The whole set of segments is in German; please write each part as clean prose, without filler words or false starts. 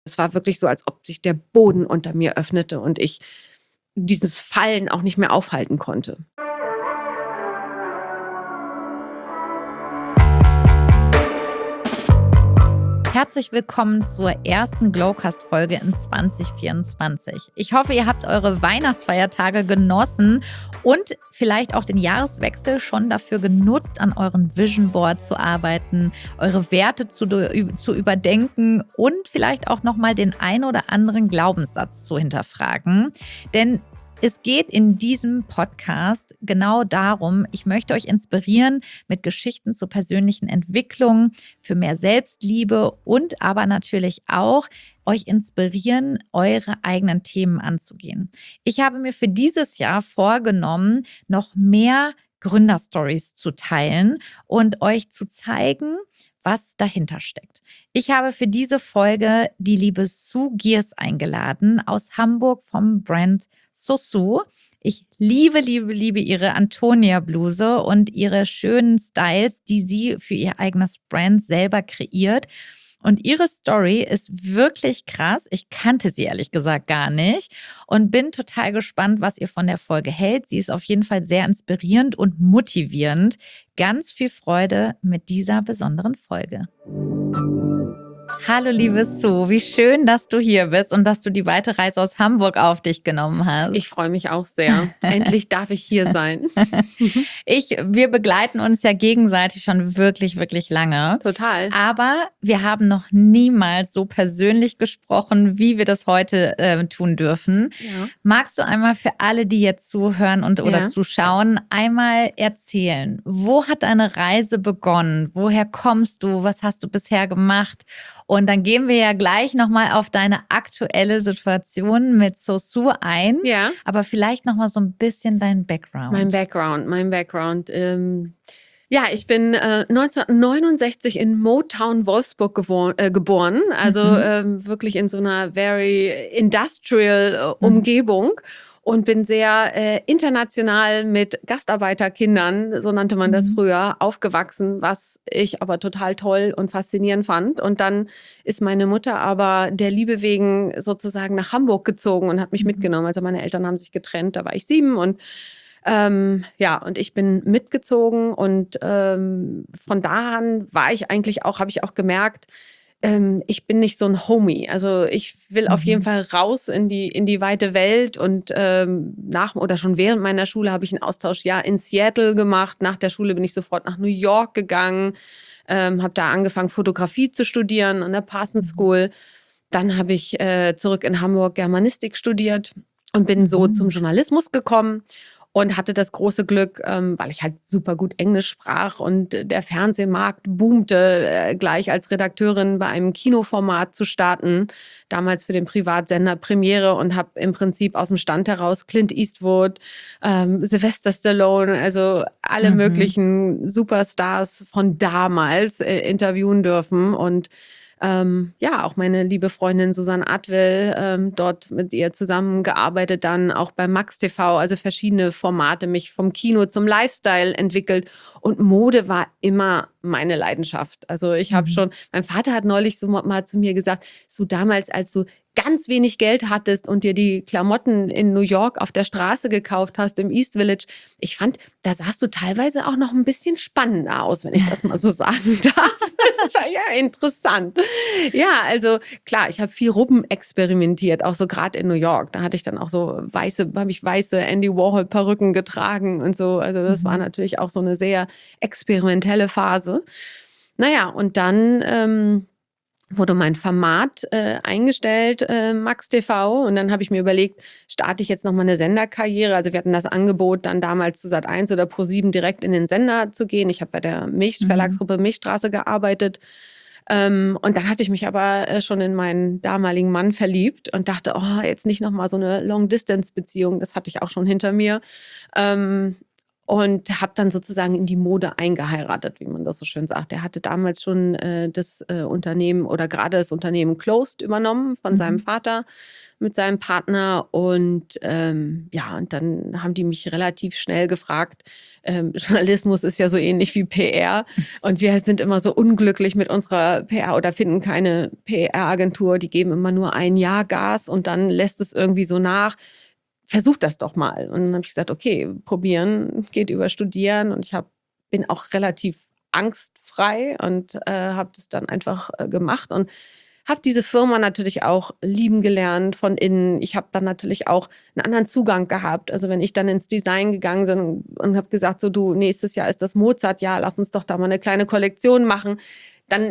Es war wirklich so, als ob sich der Boden unter mir öffnete und ich dieses Fallen auch nicht mehr aufhalten konnte. Herzlich willkommen zur ersten Glowcast-Folge in 2024. Ich hoffe, ihr habt eure Weihnachtsfeiertage genossen und vielleicht auch den Jahreswechsel schon dafür genutzt, an euren Vision Board zu arbeiten, eure Werte zu überdenken und vielleicht auch nochmal den ein oder anderen Glaubenssatz zu hinterfragen. Denn es geht in diesem Podcast genau darum, ich möchte euch inspirieren mit Geschichten zur persönlichen Entwicklung, für mehr Selbstliebe und aber natürlich auch euch inspirieren, eure eigenen Themen anzugehen. Ich habe mir für dieses Jahr vorgenommen, noch mehr Gründerstories zu teilen und euch zu zeigen, was dahinter steckt. Ich habe für diese Folge die liebe Sue Gears eingeladen aus Hamburg vom Brand Sosu. Ich liebe ihre Antonia-Bluse und ihre schönen Styles, die sie für ihr eigenes Brand selber kreiert. Und ihre Story ist wirklich krass. Ich kannte sie ehrlich gesagt gar nicht und bin total gespannt, was ihr von der Folge hält. Sie ist auf jeden Fall sehr inspirierend und motivierend. Ganz viel Freude mit dieser besonderen Folge. Hallo liebe Sue, wie schön, dass du hier bist und dass du die weite Reise aus Hamburg auf dich genommen hast. Ich freue mich auch sehr. Endlich darf ich hier sein. Wir begleiten uns ja gegenseitig schon wirklich, wirklich lange. Total. Aber wir haben noch niemals so persönlich gesprochen, wie wir das heute tun dürfen. Ja. Magst du einmal für alle, die jetzt zuhören oder zuschauen, einmal erzählen, wo hat deine Reise begonnen? Woher kommst du? Was hast du bisher gemacht? Und dann gehen wir ja gleich nochmal auf deine aktuelle Situation mit Sosu ein. Ja. Aber vielleicht nochmal so ein bisschen dein Background. Mein Background. Ja, ich bin 1969 in Motown, Wolfsburg geboren. Also wirklich in so einer very industrial Umgebung. Und bin sehr international mit Gastarbeiterkindern, so nannte man das früher, aufgewachsen, was ich aber total toll und faszinierend fand. Und dann ist meine Mutter aber der Liebe wegen sozusagen nach Hamburg gezogen und hat mich mitgenommen. Also meine Eltern haben sich getrennt, da war ich 7 und und ich bin mitgezogen und von da an habe ich auch gemerkt, ich bin nicht so ein Homie. Also ich will auf jeden Fall raus in die weite Welt und schon während meiner Schule habe ich ein Austauschjahr in Seattle gemacht. Nach der Schule bin ich sofort nach New York gegangen, habe da angefangen, Fotografie zu studieren an der Parsons School. Dann habe ich zurück in Hamburg Germanistik studiert und bin so zum Journalismus gekommen. Und hatte das große Glück, weil ich halt super gut Englisch sprach und der Fernsehmarkt boomte, gleich als Redakteurin bei einem Kinoformat zu starten. Damals für den Privatsender Premiere und habe im Prinzip aus dem Stand heraus Clint Eastwood, Sylvester Stallone, also alle möglichen Superstars von damals interviewen dürfen. Und auch meine liebe Freundin Susanne Atwell, dort mit ihr zusammengearbeitet, dann auch bei Max TV, also verschiedene Formate, mich vom Kino zum Lifestyle entwickelt. Und Mode war immer meine Leidenschaft. Also ich habe mein Vater hat neulich so mal zu mir gesagt, so damals, als du ganz wenig Geld hattest und dir die Klamotten in New York auf der Straße gekauft hast, im East Village. Ich fand, da sahst du teilweise auch noch ein bisschen spannender aus, wenn ich das mal so sagen darf. Das war ja interessant. Ja, also klar, ich habe viel rumexperimentiert, auch so gerade in New York. Da hatte ich dann auch so weiße Andy Warhol Perücken getragen und so. Also das war natürlich auch so eine sehr experimentelle Phase. Naja, und dann wurde mein Format eingestellt, Max TV. Und dann habe ich mir überlegt, starte ich jetzt nochmal eine Senderkarriere. Also wir hatten das Angebot, dann damals zu Sat.1 oder Pro7 direkt in den Sender zu gehen. Ich habe bei der Verlagsgruppe Milchstraße gearbeitet. Und dann hatte ich mich aber schon in meinen damaligen Mann verliebt und dachte, jetzt nicht nochmal so eine Long-Distance-Beziehung. Das hatte ich auch schon hinter mir. und habe dann sozusagen in die Mode eingeheiratet, wie man das so schön sagt. Er hatte damals schon das Unternehmen oder gerade das Unternehmen Closed übernommen von seinem Vater mit seinem Partner. Und und dann haben die mich relativ schnell gefragt. Journalismus ist ja so ähnlich wie PR. Und wir sind immer so unglücklich mit unserer PR oder finden keine PR-Agentur. Die geben immer nur ein Jahr Gas und dann lässt es irgendwie so nach. Versuch das doch mal. Und dann habe ich gesagt, okay, probieren geht über Studieren. Und bin auch relativ angstfrei und habe das dann einfach gemacht und habe diese Firma natürlich auch lieben gelernt von innen. Ich habe dann natürlich auch einen anderen Zugang gehabt. Also wenn ich dann ins Design gegangen bin und habe gesagt, so du, nächstes Jahr ist das Mozart-Jahr, lass uns doch da mal eine kleine Kollektion machen, dann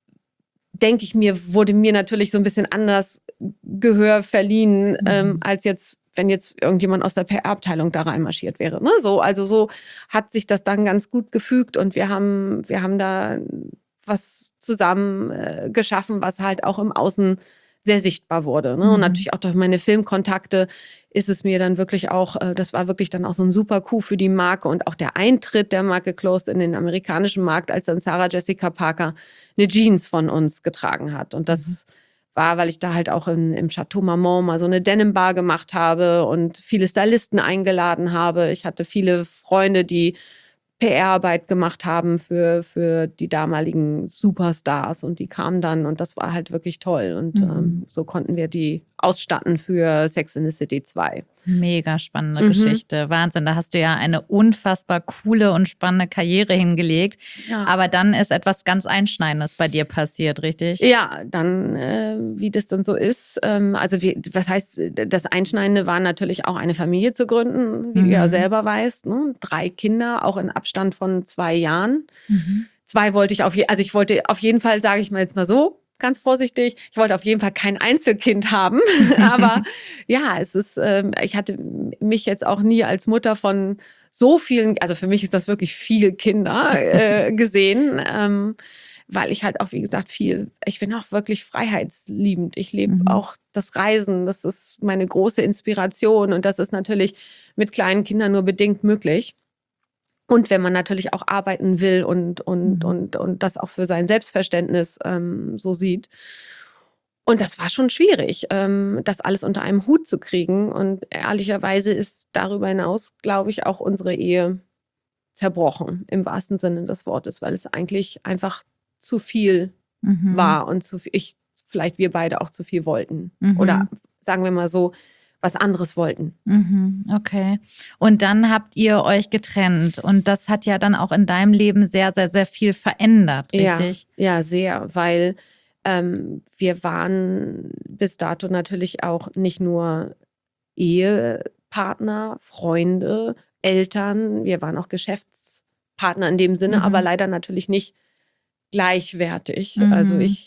denke ich mir, wurde mir natürlich so ein bisschen anders Gehör verliehen, als jetzt, wenn jetzt irgendjemand aus der PR-Abteilung da reinmarschiert wäre. Ne? So hat sich das dann ganz gut gefügt und wir haben da was zusammen geschaffen, was halt auch im Außen sehr sichtbar wurde. Ne? Und natürlich auch durch meine Filmkontakte ist es mir dann wirklich auch, das war wirklich dann auch so ein super Coup für die Marke und auch der Eintritt der Marke Closed in den amerikanischen Markt, als dann Sarah Jessica Parker eine Jeans von uns getragen hat. Und das war, weil ich da halt auch im Chateau Marmont mal so eine Denim-Bar gemacht habe und viele Stylisten eingeladen habe. Ich hatte viele Freunde, die PR-Arbeit gemacht haben für die damaligen Superstars und die kamen dann und das war halt wirklich toll und so konnten wir die ausstatten für Sex in the City 2. Mega spannende Geschichte. Wahnsinn, da hast du ja eine unfassbar coole und spannende Karriere hingelegt. Ja. Aber dann ist etwas ganz Einschneidendes bei dir passiert, richtig? Ja, dann, wie das dann so ist. Was heißt, das Einschneidende war natürlich auch eine Familie zu gründen, wie du ja selber weißt. Ne? 3 Kinder, auch in Abstand von 2 Jahren. 2 wollte ich ich wollte auf jeden Fall, sage ich mal jetzt mal so, ganz vorsichtig. Ich wollte auf jeden Fall kein Einzelkind haben. Aber ja, es ist, ich hatte mich jetzt auch nie als Mutter von so vielen, also für mich ist das wirklich viel Kinder gesehen, weil ich halt auch, wie gesagt, ich bin auch wirklich freiheitsliebend. Ich lebe auch das Reisen. Das ist meine große Inspiration. Und das ist natürlich mit kleinen Kindern nur bedingt möglich. Und wenn man natürlich auch arbeiten will und das auch für sein Selbstverständnis so sieht. Und das war schon schwierig, das alles unter einem Hut zu kriegen. Und ehrlicherweise ist darüber hinaus, glaube ich, auch unsere Ehe zerbrochen, im wahrsten Sinne des Wortes, weil es eigentlich einfach zu viel war und vielleicht wir beide auch zu viel wollten. Oder sagen wir mal so, was anderes wollten. Okay. Und dann habt ihr euch getrennt und das hat ja dann auch in deinem Leben sehr, sehr, sehr viel verändert, richtig? Ja, sehr, weil wir waren bis dato natürlich auch nicht nur Ehepartner, Freunde, Eltern, wir waren auch Geschäftspartner in dem Sinne, aber leider natürlich nicht gleichwertig. Also ich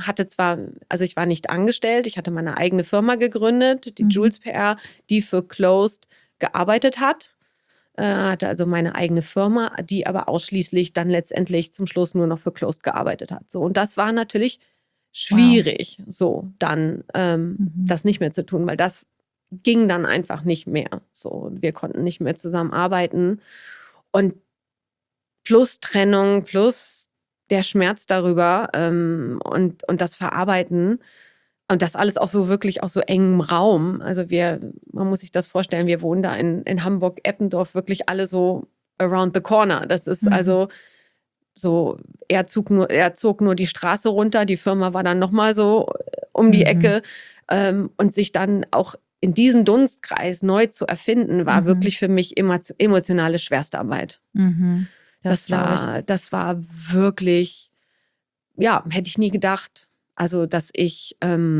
ich war nicht angestellt, ich hatte meine eigene Firma gegründet, die Jules PR, die für Closed gearbeitet hat. Hatte also meine eigene Firma, die aber ausschließlich dann letztendlich zum Schluss nur noch für Closed gearbeitet hat. So, und das war natürlich schwierig, so dann das nicht mehr zu tun, weil das ging dann einfach nicht mehr. So, wir konnten nicht mehr zusammenarbeiten. Und plus Trennung, plus der Schmerz darüber und das Verarbeiten und das alles auch so wirklich auf so engem Raum. Also man muss sich das vorstellen, wir wohnen da in Hamburg-Eppendorf wirklich alle so around the corner. Das ist also so, er zog nur die Straße runter, die Firma war dann nochmal so um die Ecke und sich dann auch in diesem Dunstkreis neu zu erfinden, war wirklich für mich immer emotionale Schwerstarbeit. Das war wirklich, ja, hätte ich nie gedacht. Also, dass ich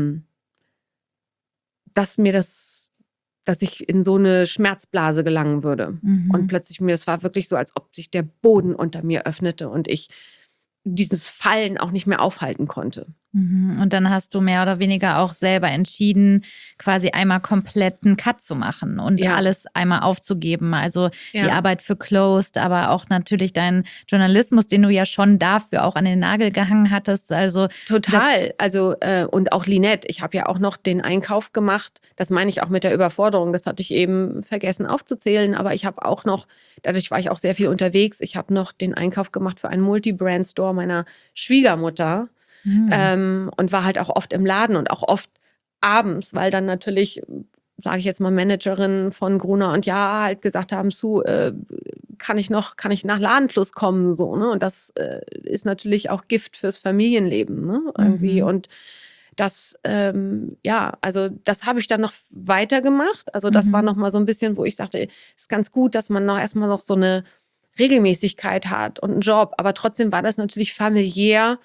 in so eine Schmerzblase gelangen würde. Und plötzlich das war wirklich so, als ob sich der Boden unter mir öffnete und ich dieses Fallen auch nicht mehr aufhalten konnte. Und dann hast du mehr oder weniger auch selber entschieden, quasi einmal komplett einen Cut zu machen und alles einmal aufzugeben. Also die Arbeit für Closed, aber auch natürlich dein Journalismus, den du ja schon dafür auch an den Nagel gehangen hattest. Also total. Und auch Linette. Ich habe ja auch noch den Einkauf gemacht. Das meine ich auch mit der Überforderung. Das hatte ich eben vergessen aufzuzählen. Aber ich habe auch noch, dadurch war ich auch sehr viel unterwegs. Ich habe noch den Einkauf gemacht für einen Multi-Brand-Store meiner Schwiegermutter. Und war halt auch oft im Laden und auch oft abends, weil dann natürlich, sage ich jetzt mal, Managerinnen von Gruner und Jahr halt gesagt haben, kann ich nach Ladenschluss kommen, so, ne? Und das ist natürlich auch Gift fürs Familienleben, ne? Irgendwie. Und das, also das habe ich dann noch weitergemacht. Also das war noch mal so ein bisschen, wo ich sagte, es ist ganz gut, dass man noch erstmal noch so eine Regelmäßigkeit hat und einen Job. Aber trotzdem war das natürlich familiär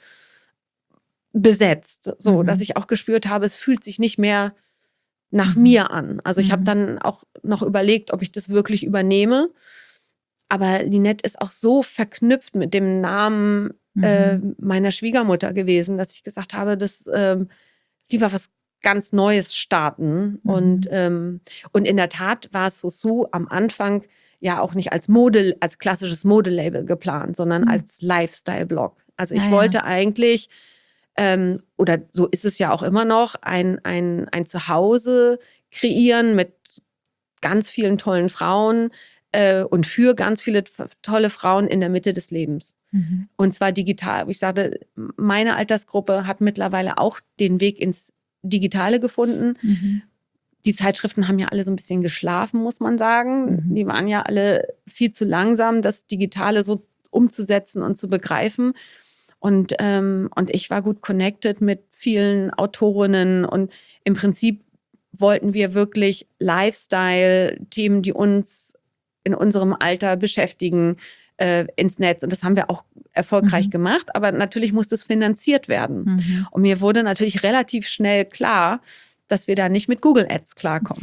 besetzt, so dass ich auch gespürt habe, es fühlt sich nicht mehr nach mir an. Also ich habe dann auch noch überlegt, ob ich das wirklich übernehme. Aber Linette ist auch so verknüpft mit dem Namen meiner Schwiegermutter gewesen, dass ich gesagt habe, das lieber was ganz Neues starten. Und in der Tat war Sosu am Anfang ja auch nicht als klassisches Modelabel geplant, sondern als Lifestyle-Blog. Also ich wollte eigentlich oder so ist es ja auch immer noch, ein Zuhause kreieren mit ganz vielen tollen Frauen und für ganz viele tolle Frauen in der Mitte des Lebens. Und zwar digital. Ich sagte, meine Altersgruppe hat mittlerweile auch den Weg ins Digitale gefunden. Die Zeitschriften haben ja alle so ein bisschen geschlafen, muss man sagen. Die waren ja alle viel zu langsam, das Digitale so umzusetzen und zu begreifen. Und ich war gut connected mit vielen Autorinnen und im Prinzip wollten wir wirklich Lifestyle-Themen, die uns in unserem Alter beschäftigen, ins Netz. Und das haben wir auch erfolgreich gemacht, aber natürlich musste es finanziert werden. Und mir wurde natürlich relativ schnell klar, dass wir da nicht mit Google Ads klarkommen.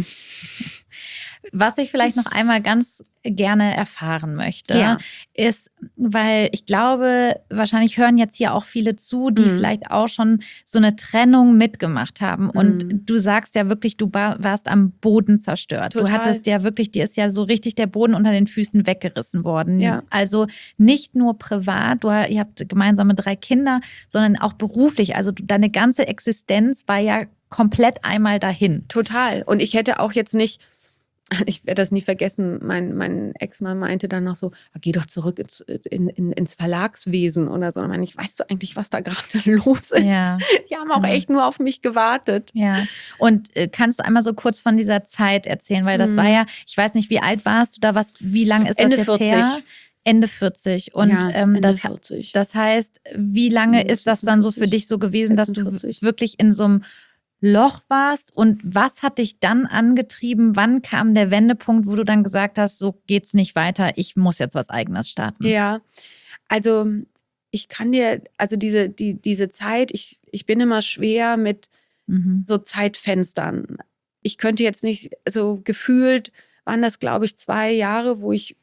Was ich vielleicht noch einmal ganz gerne erfahren möchte, ist, weil ich glaube, wahrscheinlich hören jetzt hier auch viele zu, die vielleicht auch schon so eine Trennung mitgemacht haben. Und du sagst ja wirklich, du warst am Boden zerstört. Total. Du hattest ja wirklich, dir ist ja so richtig der Boden unter den Füßen weggerissen worden. Ja. Also nicht nur privat, ihr habt gemeinsame 3 Kinder, sondern auch beruflich. Also deine ganze Existenz war ja komplett einmal dahin. Total. Und ich hätte auch jetzt nicht, ich werde das nie vergessen, mein Ex-Mann meinte dann noch so, geh doch zurück ins Verlagswesen oder so. Und dann meine ich, weißt du eigentlich, was da gerade los ist? Ja. Die haben auch echt nur auf mich gewartet. Ja. Und kannst du einmal so kurz von dieser Zeit erzählen? Weil das war ja, ich weiß nicht, wie alt warst du da? Wie lange ist das Ende jetzt 40. her? Ende 40. Und Ende 40. Das heißt, wie lange ist das dann so für dich so gewesen, 46. dass du wirklich in so einem Loch warst? Und was hat dich dann angetrieben? Wann kam der Wendepunkt, wo du dann gesagt hast, so geht's nicht weiter, ich muss jetzt was Eigenes starten? Ja, also ich kann dir, also diese Zeit, ich bin immer schwer mit so Zeitfenstern. Ich könnte jetzt nicht, so gefühlt waren das, glaube ich, 2 Jahre, wo es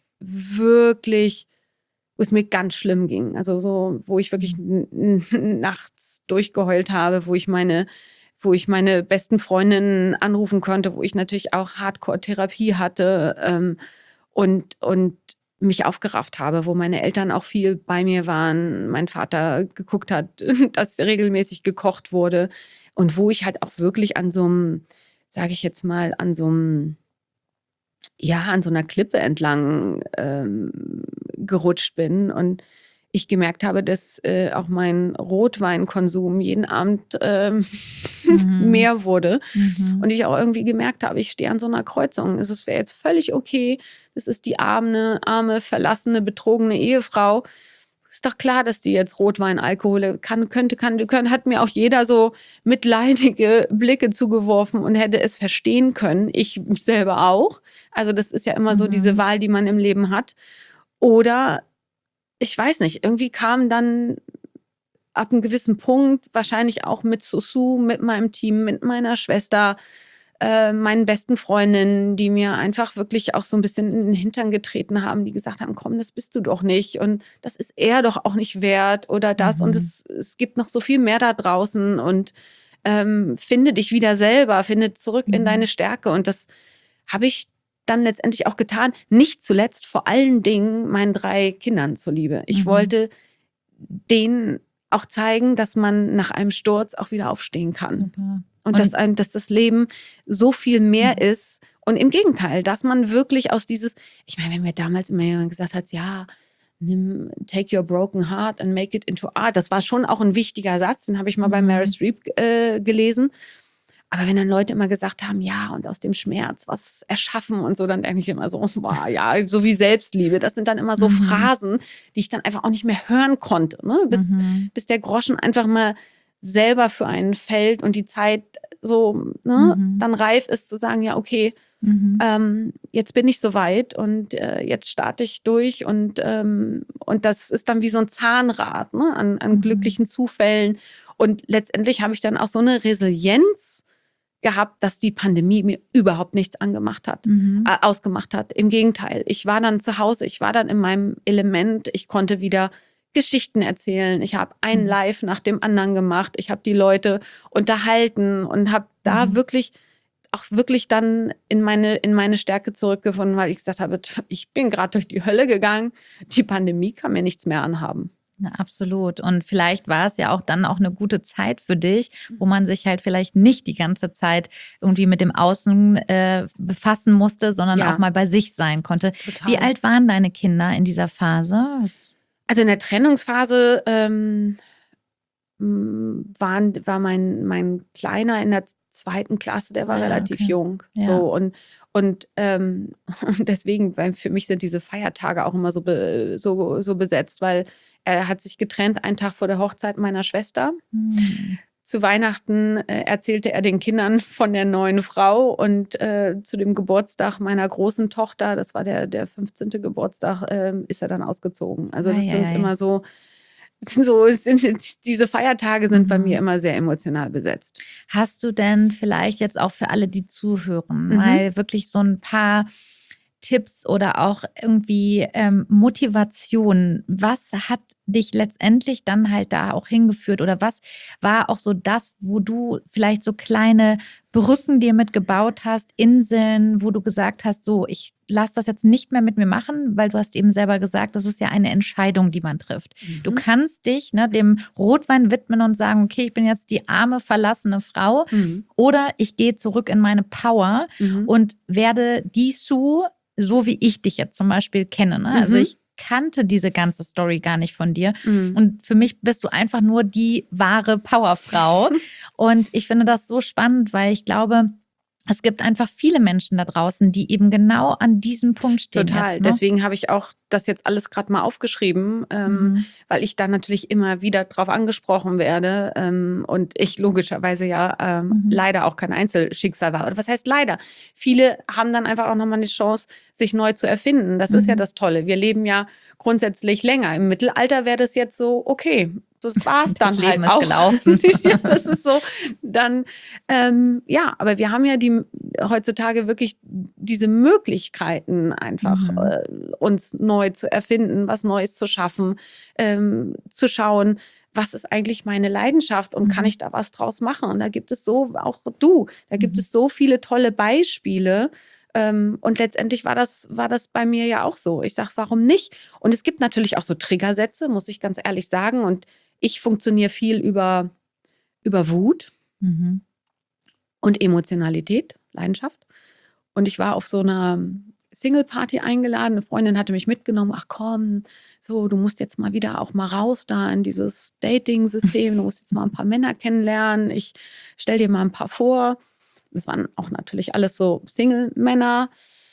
mir ganz schlimm ging. Also so, wo ich wirklich nachts durchgeheult habe, wo ich meine besten Freundinnen anrufen konnte, wo ich natürlich auch Hardcore-Therapie hatte und mich aufgerafft habe, wo meine Eltern auch viel bei mir waren, mein Vater geguckt hat, dass regelmäßig gekocht wurde und wo ich halt auch wirklich an so einem, sage ich jetzt mal, an so einer Klippe entlang gerutscht bin und ich gemerkt habe, dass auch mein Rotweinkonsum jeden Abend mehr wurde. Und ich auch irgendwie gemerkt habe, ich stehe an so einer Kreuzung. Es wäre jetzt völlig okay. Das ist die arme, verlassene, betrogene Ehefrau. Ist doch klar, dass die jetzt Rotwein, Alkohol hat mir auch jeder so mitleidige Blicke zugeworfen und hätte es verstehen können. Ich selber auch. Also das ist ja immer so diese Wahl, die man im Leben hat. Oder ich weiß nicht, irgendwie kam dann ab einem gewissen Punkt, wahrscheinlich auch mit Sosu, mit meinem Team, mit meiner Schwester, meinen besten Freundinnen, die mir einfach wirklich auch so ein bisschen in den Hintern getreten haben, die gesagt haben, komm, das bist du doch nicht und das ist er doch auch nicht wert oder das und es gibt noch so viel mehr da draußen und finde dich wieder selber, finde zurück in deine Stärke und das habe ich dann letztendlich auch getan, nicht zuletzt vor allen Dingen meinen 3 Kindern zuliebe. Ich wollte denen auch zeigen, dass man nach einem Sturz auch wieder aufstehen kann. Super. Und dass das Leben so viel mehr ist. Und im Gegenteil, dass man wirklich aus ich meine, wenn mir damals immer jemand gesagt hat, ja, take your broken heart and make it into art. Das war schon auch ein wichtiger Satz, den habe ich mal bei Meryl Streep gelesen. Aber wenn dann Leute immer gesagt haben, ja, und aus dem Schmerz was erschaffen und so, dann denke ich immer so, wow, ja, so wie Selbstliebe. Das sind dann immer so Phrasen, die ich dann einfach auch nicht mehr hören konnte, ne? Bis der Groschen einfach mal selber für einen fällt und die Zeit so dann reif ist zu sagen, ja, okay, jetzt bin ich soweit und jetzt starte ich durch und das ist dann wie so ein Zahnrad, ne, an glücklichen Zufällen und letztendlich habe ich dann auch so eine Resilienz gehabt, dass die Pandemie mir überhaupt nichts ausgemacht hat. Im Gegenteil, ich war dann zu Hause, ich war dann in meinem Element, ich konnte wieder Geschichten erzählen. Ich habe ein Live nach dem anderen gemacht. Ich habe die Leute unterhalten und habe da wirklich dann in meine Stärke zurückgefunden, weil ich gesagt habe, ich bin gerade durch die Hölle gegangen. Die Pandemie kann mir nichts mehr anhaben. Ja, absolut. Und vielleicht war es ja auch dann auch eine gute Zeit für dich, wo man sich halt vielleicht nicht die ganze Zeit irgendwie mit dem Außen befassen musste, sondern auch mal bei sich sein konnte. Total. Wie alt waren deine Kinder in dieser Phase? Also in der Trennungsphase war mein Kleiner in der 2. Klasse, der war relativ jung. Ja. So und deswegen, weil für mich sind diese Feiertage auch immer so besetzt, weil er hat sich getrennt einen Tag vor der Hochzeit meiner Schwester. Zu Weihnachten erzählte er den Kindern von der neuen Frau und zu dem Geburtstag meiner großen Tochter, das war der 15. Geburtstag, ist er dann ausgezogen. Also das sind immer diese Feiertage sind bei mir immer sehr emotional besetzt. Hast du denn vielleicht jetzt auch für alle, die zuhören, mal wirklich so ein paar Tipps oder auch irgendwie Motivation? Was hat dich letztendlich dann halt da auch hingeführt? Oder was war auch so das, wo du vielleicht so kleine Brücken dir mitgebaut hast, Inseln, wo du gesagt hast, so, ich lasse das jetzt nicht mehr mit mir machen, weil du hast eben selber gesagt, das ist ja eine Entscheidung, die man trifft. Du kannst dich dem Rotwein widmen und sagen, okay, ich bin jetzt die arme, verlassene Frau oder ich gehe zurück in meine Power und werde die Sue, so wie ich dich jetzt zum Beispiel kenne. Ne? Also ich kannte diese ganze Story gar nicht von dir. Und für mich bist du einfach nur die wahre Powerfrau. Und ich finde das so spannend, weil ich glaube, es gibt einfach viele Menschen da draußen, die eben genau an diesem Punkt stehen. Total. Jetzt, ne? Deswegen habe ich auch das jetzt alles gerade mal aufgeschrieben, weil ich dann natürlich immer wieder drauf angesprochen werde und ich logischerweise leider auch kein Einzelschicksal war. Oder was heißt leider? Viele haben dann einfach auch nochmal eine Chance, sich neu zu erfinden. Das ist ja das Tolle. Wir leben ja grundsätzlich länger. Im Mittelalter wäre das jetzt so, okay, das war's dann das Leben halt auch. Ist gelaufen. Ja, das ist so. Dann, aber wir haben ja heutzutage wirklich diese Möglichkeiten einfach uns neu zu erfinden, was Neues zu schaffen, zu schauen, was ist eigentlich meine Leidenschaft und kann ich da was draus machen? Und da gibt es da gibt es so viele tolle Beispiele. Und letztendlich war das bei mir ja auch so. Ich sage, warum nicht? Und es gibt natürlich auch so Triggersätze, muss ich ganz ehrlich sagen. Und ich funktioniere viel über Wut und Emotionalität, Leidenschaft. Und ich war auf so einer Single-Party eingeladen. Eine Freundin hatte mich mitgenommen. Ach komm, so, du musst jetzt mal wieder auch mal raus da in dieses Dating-System. Du musst jetzt mal ein paar Männer kennenlernen. Ich stell dir mal ein paar vor. Das waren auch natürlich alles so Single-Männer,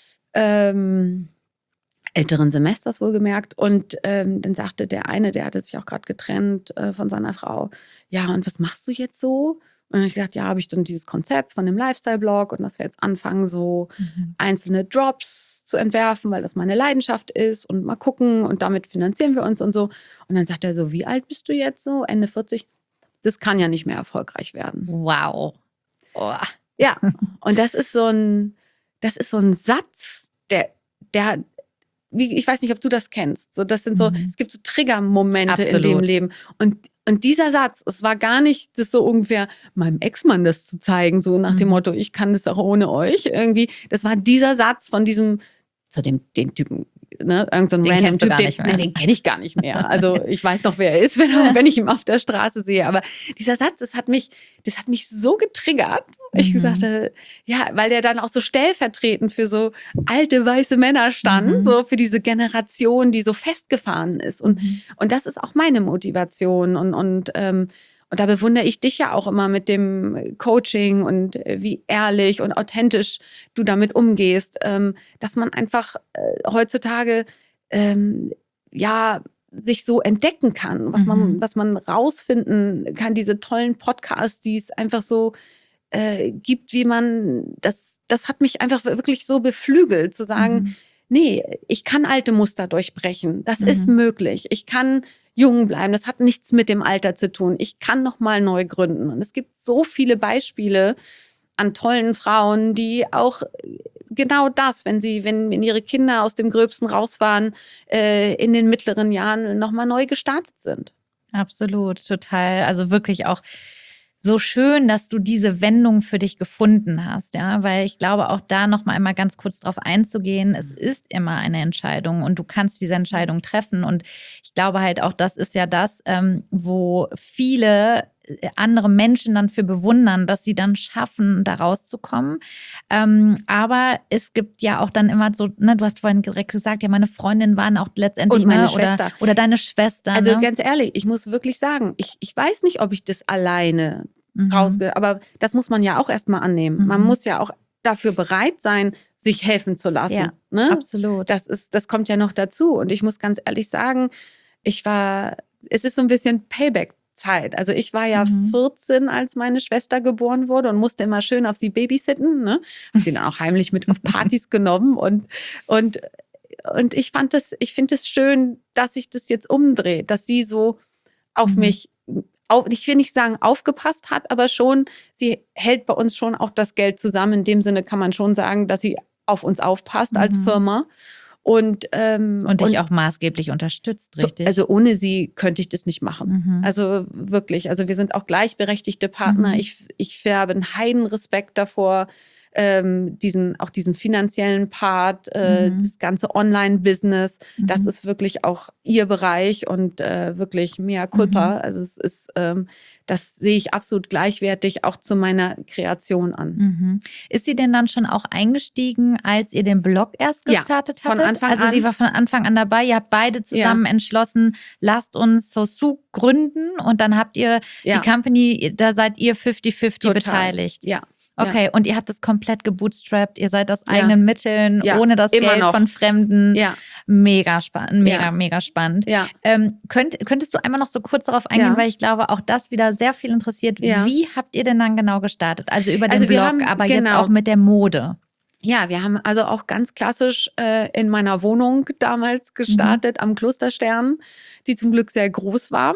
älteren Semesters wohlgemerkt. Und dann sagte der eine, der hatte sich auch gerade getrennt von seiner Frau, ja, und was machst du jetzt so? Und dann habe ich gesagt, ja, habe ich dann dieses Konzept von dem Lifestyle-Blog und dass wir jetzt anfangen, so einzelne Drops zu entwerfen, weil das meine Leidenschaft ist und mal gucken und damit finanzieren wir uns und so. Und dann sagt er so, wie alt bist du jetzt so? Ende 40? Das kann ja nicht mehr erfolgreich werden. Wow. Oh. Ja, und das ist so ein Satz, der wie, ich weiß nicht, ob du das kennst. So, das sind so, es gibt so Triggermomente in dem Leben. Und dieser Satz, es war gar nicht das so ungefähr, meinem Ex-Mann das zu zeigen, so nach dem Motto, ich kann das auch ohne euch irgendwie. Das war dieser Satz von diesem, den Typen, ne, irgend so ein random Typ, den kenne ich gar nicht mehr. Also ich weiß noch, wer er ist, wenn ich ihn auf der Straße sehe. Aber dieser Satz, das hat mich so getriggert. Ich gesagt habe, ja, weil der dann auch so stellvertretend für so alte weiße Männer stand, so für diese Generation, die so festgefahren ist. Und das ist auch meine Motivation. Und da bewundere ich dich ja auch immer mit dem Coaching und wie ehrlich und authentisch du damit umgehst, dass man einfach heutzutage sich so entdecken kann, was man rausfinden kann, diese tollen Podcasts, die es einfach so gibt, wie man, das hat mich einfach wirklich so beflügelt, zu sagen, nee, ich kann alte Muster durchbrechen, das ist möglich, ich kann jung bleiben, das hat nichts mit dem Alter zu tun, ich kann nochmal neu gründen. Und es gibt so viele Beispiele an tollen Frauen, die auch genau das, wenn ihre Kinder aus dem Gröbsten raus waren, in den mittleren Jahren nochmal neu gestartet sind. Absolut, total. Also wirklich auch so schön, dass du diese Wendung für dich gefunden hast, ja, weil ich glaube, auch da noch mal einmal ganz kurz drauf einzugehen, es ist immer eine Entscheidung und du kannst diese Entscheidung treffen und ich glaube halt auch, das ist ja das, wo viele andere Menschen dann für bewundern, dass sie dann schaffen, da rauszukommen. Aber es gibt ja auch dann immer so, ne, du hast vorhin direkt gesagt, ja, meine Freundinnen waren auch letztendlich, und meine Schwester. Oder deine Schwester. Also ne? ganz ehrlich, ich muss wirklich sagen, ich weiß nicht, ob ich das alleine rausgehe, aber das muss man ja auch erstmal annehmen. Man muss ja auch dafür bereit sein, sich helfen zu lassen. Ja, ne? absolut. Das kommt ja noch dazu. Und ich muss ganz ehrlich sagen, es ist so ein bisschen Payback-Zeit. Also ich war ja 14, als meine Schwester geboren wurde und musste immer schön auf sie babysitten. Ne? Hab sie dann auch heimlich mit auf Partys genommen und ich finde es schön, dass sich das jetzt umdreht, dass sie so auf mich, ich will nicht sagen aufgepasst hat, aber schon, sie hält bei uns schon auch das Geld zusammen. In dem Sinne kann man schon sagen, dass sie auf uns aufpasst als Firma. Und dich auch maßgeblich unterstützt, richtig? Also ohne sie könnte ich das nicht machen. Also wirklich, also wir sind auch gleichberechtigte Partner. Ich habe einen Heidenrespekt davor, diesen finanziellen Part, das ganze Online-Business, das ist wirklich auch ihr Bereich und wirklich mea culpa. Also es ist, das sehe ich absolut gleichwertig auch zu meiner Kreation an. Ist sie denn dann schon auch eingestiegen, als ihr den Blog erst gestartet hattet? Von Anfang an. Also sie war von Anfang an dabei. Ihr habt beide zusammen entschlossen, lasst uns Sosu gründen und dann habt ihr die Company, da seid ihr 50-50 beteiligt. Ja. Okay, und ihr habt das komplett gebootstrapped, ihr seid aus eigenen Mitteln, ohne das Geld von Fremden. Ja. Mega spannend, mega spannend. Ja. Könntest du einmal noch so kurz darauf eingehen, weil ich glaube, auch das wieder sehr viel interessiert. Ja. Wie habt ihr denn dann genau gestartet? Also über den Blog, aber jetzt auch mit der Mode. Ja, wir haben also auch ganz klassisch in meiner Wohnung damals gestartet, am Klosterstern, die zum Glück sehr groß war.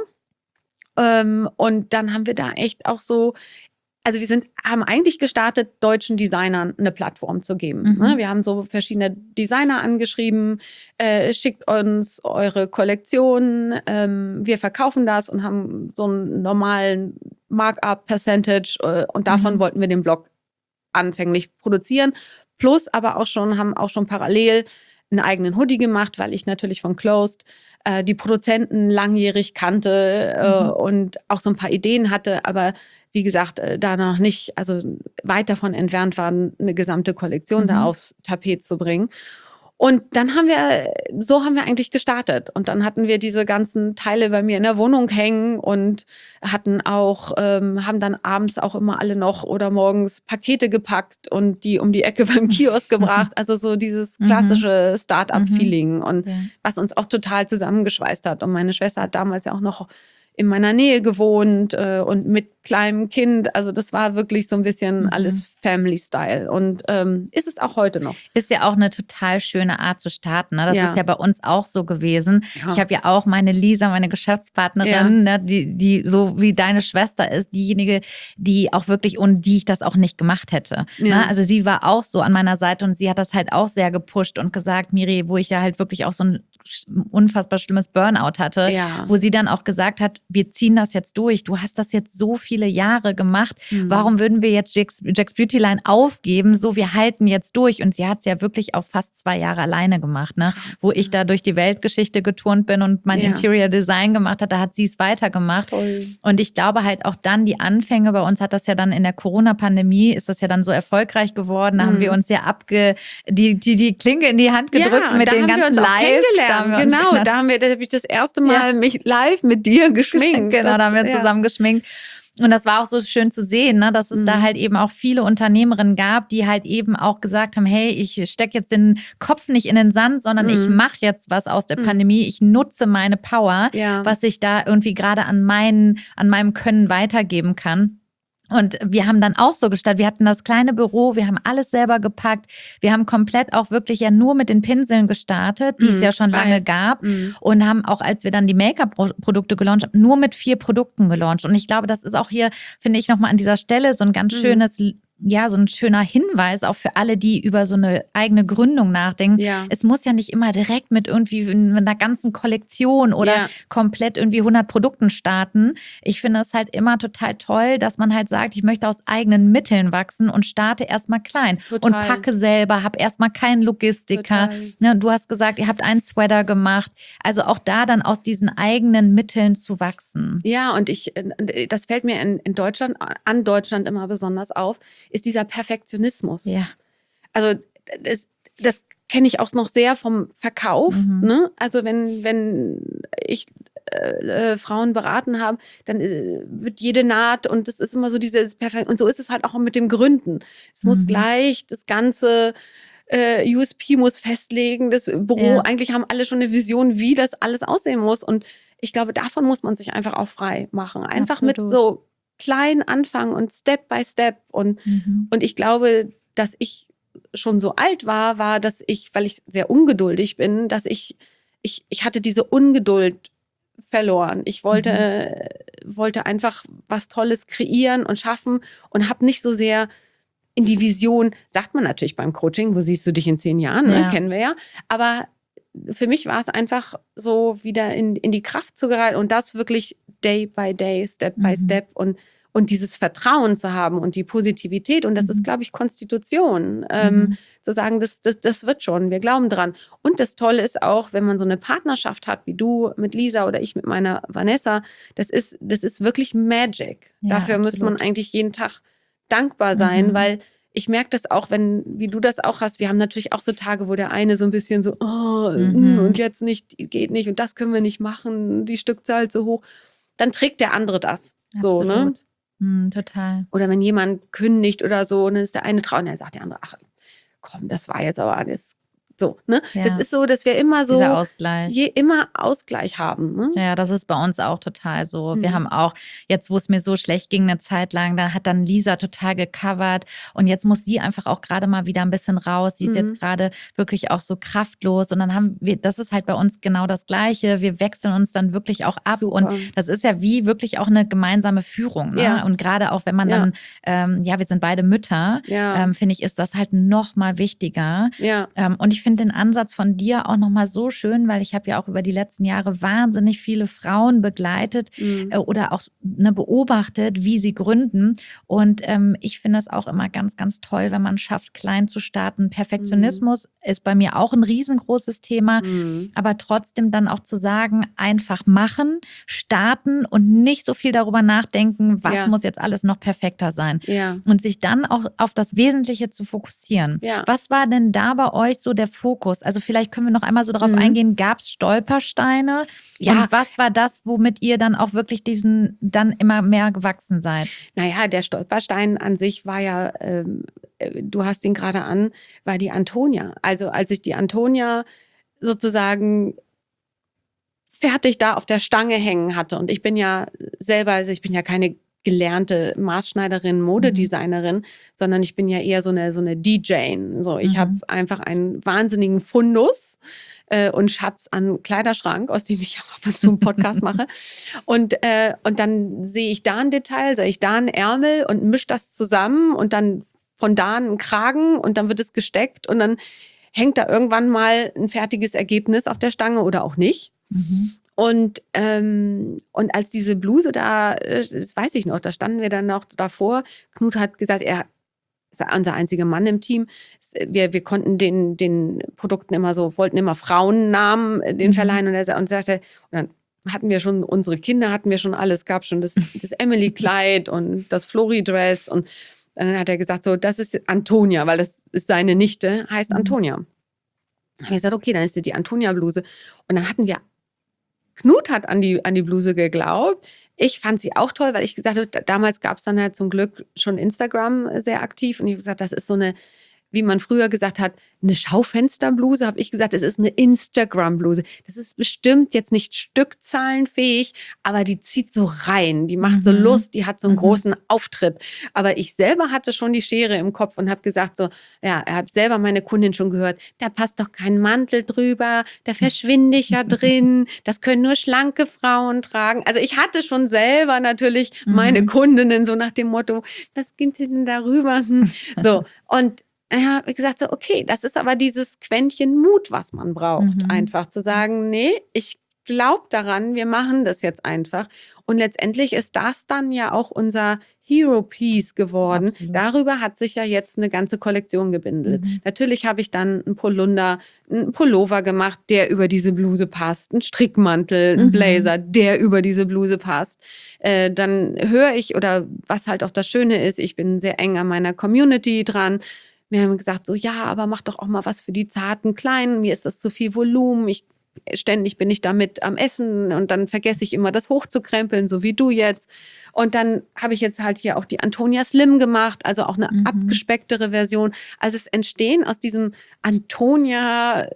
Und dann haben wir da echt auch so, also wir haben eigentlich gestartet, deutschen Designern eine Plattform zu geben. Wir haben so verschiedene Designer angeschrieben, schickt uns eure Kollektion, wir verkaufen das und haben so einen normalen Markup-Percentage und davon wollten wir den Blog anfänglich produzieren. Plus aber haben auch schon parallel einen eigenen Hoodie gemacht, weil ich natürlich von Closed die Produzenten langjährig kannte und auch so ein paar Ideen hatte, aber wie gesagt, da noch nicht, also weit davon entfernt waren, eine gesamte Kollektion da aufs Tapet zu bringen. Und dann haben wir eigentlich gestartet. Und dann hatten wir diese ganzen Teile bei mir in der Wohnung hängen und hatten auch, haben dann abends auch immer alle noch oder morgens Pakete gepackt und die um die Ecke beim Kiosk gebracht. Also so dieses klassische Start-up-Feeling und was uns auch total zusammengeschweißt hat. Und meine Schwester hat damals ja auch noch in meiner Nähe gewohnt und mit kleinem Kind. Also das war wirklich so ein bisschen alles Family-Style und ist es auch heute noch. Ist ja auch eine total schöne Art zu starten. Ne? Das Ja. ist ja bei uns auch so gewesen. Ja. Ich habe ja auch meine Lisa, meine Geschäftspartnerin, ne, die so wie deine Schwester ist, diejenige, die auch wirklich, ohne die ich das auch nicht gemacht hätte. Ja. Ne? Also sie war auch so an meiner Seite und sie hat das halt auch sehr gepusht und gesagt, Miri, wo ich ja halt wirklich auch so ein unfassbar schlimmes Burnout hatte, wo sie dann auch gesagt hat, wir ziehen das jetzt durch. Du hast das jetzt so viele Jahre gemacht. Warum würden wir jetzt Jack's Beauty Line aufgeben? So, wir halten jetzt durch. Und sie hat es ja wirklich auch fast 2 Jahre alleine gemacht, ne? Krass, wo ich da durch die Weltgeschichte geturnt bin und mein Interior Design gemacht hat, da hat sie es weitergemacht. Toll. Und ich glaube halt auch dann die Anfänge, bei uns hat das ja dann in der Corona-Pandemie, ist das ja dann so erfolgreich geworden. Da haben wir uns ja die Klinke in die Hand gedrückt mit den ganzen Lives. Genau, da habe ich das erste Mal mich live mit dir geschminkt. Genau, da haben wir zusammen geschminkt. Und das war auch so schön zu sehen, ne, dass es da halt eben auch viele Unternehmerinnen gab, die halt eben auch gesagt haben, hey, ich stecke jetzt den Kopf nicht in den Sand, sondern ich mache jetzt was aus der Pandemie. Ich nutze meine Power, was ich da irgendwie gerade an meinem Können weitergeben kann. Und wir haben dann auch so gestaltet, wir hatten das kleine Büro, wir haben alles selber gepackt, wir haben komplett auch wirklich ja nur mit den Pinseln gestartet, die es ja schon lange gab und haben auch, als wir dann die Make-up-Produkte gelauncht haben, nur mit 4 Produkten gelauncht. Und ich glaube, das ist auch hier, finde ich, nochmal an dieser Stelle so ein ganz schönes, so ein schöner Hinweis auch für alle, die über so eine eigene Gründung nachdenken. Ja. Es muss ja nicht immer direkt mit irgendwie einer ganzen Kollektion oder komplett irgendwie 100 Produkten starten. Ich finde es halt immer total toll, dass man halt sagt, ich möchte aus eigenen Mitteln wachsen und starte erstmal klein und packe selber, habe erstmal keinen Logistiker. Ja, du hast gesagt, ihr habt einen Sweater gemacht. Also auch da dann aus diesen eigenen Mitteln zu wachsen. Ja, und das fällt mir in Deutschland, an Deutschland immer besonders auf, ist dieser Perfektionismus. Ja. Also das kenne ich auch noch sehr vom Verkauf. Ne? Also wenn ich Frauen beraten habe, dann wird jede Naht und das ist immer so dieses Perfekt. Und so ist es halt auch mit dem Gründen. Es muss gleich das ganze USP muss festlegen, das Büro, eigentlich haben alle schon eine Vision, wie das alles aussehen muss. Und ich glaube, davon muss man sich einfach auch frei machen. Einfach mit so klein anfangen und Step by Step. Und ich glaube, dass ich schon so alt war, dass ich, weil ich sehr ungeduldig bin, dass ich hatte diese Ungeduld verloren. Ich wollte einfach was Tolles kreieren und schaffen und habe nicht so sehr in die Vision, sagt man natürlich beim Coaching, wo siehst du dich in 10 Jahren, ne? Kennen wir ja. Aber für mich war es einfach so, wieder in die Kraft zu geraten und das wirklich Day by Day, Step by Step und dieses Vertrauen zu haben und die Positivität. Und das ist, glaube ich, Konstitution. Zu sagen, das wird schon, wir glauben dran. Und das Tolle ist auch, wenn man so eine Partnerschaft hat, wie du mit Lisa oder ich mit meiner Vanessa, das ist wirklich Magic. Ja, dafür muss man eigentlich jeden Tag dankbar sein, weil ich merke das auch, wie du das auch hast, wir haben natürlich auch so Tage, wo der eine so ein bisschen so, und jetzt nicht, geht nicht und das können wir nicht machen, die Stückzahl zu hoch. Dann trägt der andere das. So, ne? Total. Oder wenn jemand kündigt oder so, dann ist der eine traurig und dann sagt der andere, ach komm, das war jetzt aber alles so, ne? Ja. Das ist so, dass wir immer so dieser Ausgleich. Immer Ausgleich haben. Ne? Ja, das ist bei uns auch total so. Wir haben auch, jetzt wo es mir so schlecht ging eine Zeit lang, da hat dann Lisa total gecovert und jetzt muss sie einfach auch gerade mal wieder ein bisschen raus. Sie ist jetzt gerade wirklich auch so kraftlos und dann haben wir, das ist halt bei uns genau das Gleiche. Wir wechseln uns dann wirklich auch ab. Super. Und das ist ja wie wirklich auch eine gemeinsame Führung. Ne? Ja. Und gerade auch, wenn man dann, wir sind beide Mütter, finde ich, ist das halt noch mal wichtiger. Ja. Und ich finde den Ansatz von dir auch nochmal so schön, weil ich habe ja auch über die letzten Jahre wahnsinnig viele Frauen begleitet oder auch beobachtet, wie sie gründen. Und ich finde das auch immer ganz, ganz toll, wenn man schafft, klein zu starten. Perfektionismus ist bei mir auch ein riesengroßes Thema, aber trotzdem dann auch zu sagen, einfach machen, starten und nicht so viel darüber nachdenken, was muss jetzt alles noch perfekter sein. Ja. Und sich dann auch auf das Wesentliche zu fokussieren. Ja. Was war denn da bei euch so der Fokus? Also vielleicht können wir noch einmal so darauf eingehen, gab es Stolpersteine? Ja. Und was war das, womit ihr dann auch wirklich dann immer mehr gewachsen seid? Naja, der Stolperstein an sich war ja, du hast ihn gerade an, war die Antonia. Also als ich die Antonia sozusagen fertig da auf der Stange hängen hatte. Und ich bin ja selber, also ich bin ja keine gelernte Maßschneiderin, Modedesignerin, sondern ich bin ja eher so eine DJ. So, ich habe einfach einen wahnsinnigen Fundus und Schatz an Kleiderschrank, aus dem ich auch ab und zu einen Podcast mache. Und dann sehe ich da ein Detail, sehe ich da einen Ärmel und mische das zusammen und dann von da einen Kragen und dann wird es gesteckt und dann hängt da irgendwann mal ein fertiges Ergebnis auf der Stange oder auch nicht. Und als diese Bluse da, das weiß ich noch, da standen wir dann noch davor. Knut hat gesagt, er ist unser einziger Mann im Team. Wir konnten den Produkten immer so, wollten immer Frauennamen den verleihen und sagte, und dann hatten wir schon, unsere Kinder hatten wir schon alles, gab schon das Emily-Kleid und das Flori-Dress und dann hat er gesagt, so, das ist Antonia, weil das ist seine Nichte, heißt Antonia. Dann habe ich gesagt, okay, dann ist die Antonia-Bluse. Und dann hatten wir, Knut hat an die Bluse geglaubt. Ich fand sie auch toll, weil ich gesagt habe, damals gab es dann halt zum Glück schon Instagram sehr aktiv. Und ich habe gesagt, das ist so eine, wie man früher gesagt hat, eine Schaufensterbluse, habe ich gesagt, es ist eine Instagram-Bluse. Das ist bestimmt jetzt nicht stückzahlenfähig, aber die zieht so rein, die macht so Lust, die hat so einen großen Auftritt. Aber ich selber hatte schon die Schere im Kopf und habe gesagt so, ja, er hat selber meine Kundin schon gehört, da passt doch kein Mantel drüber, da verschwinde ich ja drin, das können nur schlanke Frauen tragen. Also ich hatte schon selber natürlich meine Kundinnen so nach dem Motto, was gibt denn darüber? So, und ja, wie gesagt, so, okay, das ist aber dieses Quäntchen Mut, was man braucht, einfach zu sagen, nee, ich glaube daran, wir machen das jetzt einfach. Und letztendlich ist das dann ja auch unser Hero-Piece geworden. Absolut. Darüber hat sich ja jetzt eine ganze Kollektion gebündelt. Natürlich habe ich dann einen Pullover gemacht, der über diese Bluse passt, einen Strickmantel, einen Blazer, der über diese Bluse passt. Dann höre ich, oder was halt auch das Schöne ist, ich bin sehr eng an meiner Community dran. Wir haben gesagt, so, ja, aber mach doch auch mal was für die zarten Kleinen. Mir ist das zu viel Volumen. Ständig bin ich damit am Essen und dann vergesse ich immer, das hochzukrempeln, so wie du jetzt. Und dann habe ich jetzt halt hier auch die Antonia Slim gemacht, also auch eine abgespecktere Version. Also es entstehen aus diesem Antonia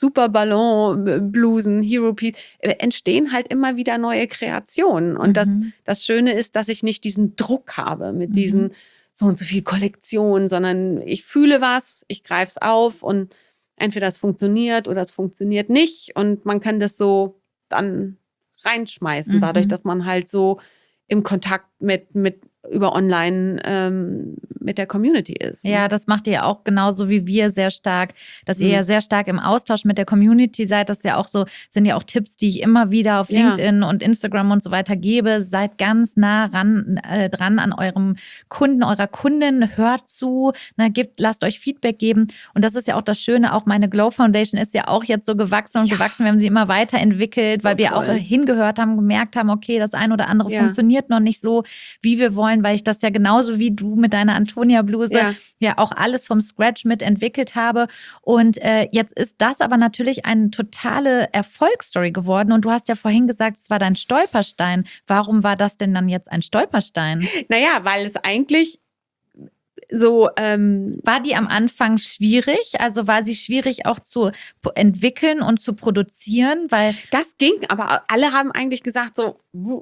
Superballon-Blusen, Hero Piece, entstehen halt immer wieder neue Kreationen. Und das Schöne ist, dass ich nicht diesen Druck habe mit diesen so und so viel Kollektion, sondern ich fühle was, ich greife es auf und entweder es funktioniert oder es funktioniert nicht und man kann das so dann reinschmeißen, dadurch, dass man halt so im Kontakt mit über online mit der Community ist. Ja, das macht ihr auch genauso wie wir sehr stark, dass ihr ja sehr stark im Austausch mit der Community seid. Das ist ja auch so, sind ja auch Tipps, die ich immer wieder auf LinkedIn und Instagram und so weiter gebe. Seid ganz nah dran an eurem Kunden, eurer Kundin, hört zu, lasst euch Feedback geben. Und das ist ja auch das Schöne, auch meine Glow Foundation ist ja auch jetzt so gewachsen und gewachsen. Wir haben sie immer weiterentwickelt, so weil wir auch hingehört haben, gemerkt haben, okay, das ein oder andere funktioniert noch nicht so, wie wir wollen, weil ich das ja genauso wie du mit deiner Antonia-Bluse ja auch alles vom Scratch mitentwickelt habe. Und jetzt ist das aber natürlich eine totale Erfolgsstory geworden. Und du hast ja vorhin gesagt, es war dein Stolperstein. Warum war das denn dann jetzt ein Stolperstein? Naja, weil es eigentlich so war die am Anfang schwierig? Also war sie schwierig auch zu entwickeln und zu produzieren? Weil das ging, aber alle haben eigentlich gesagt so,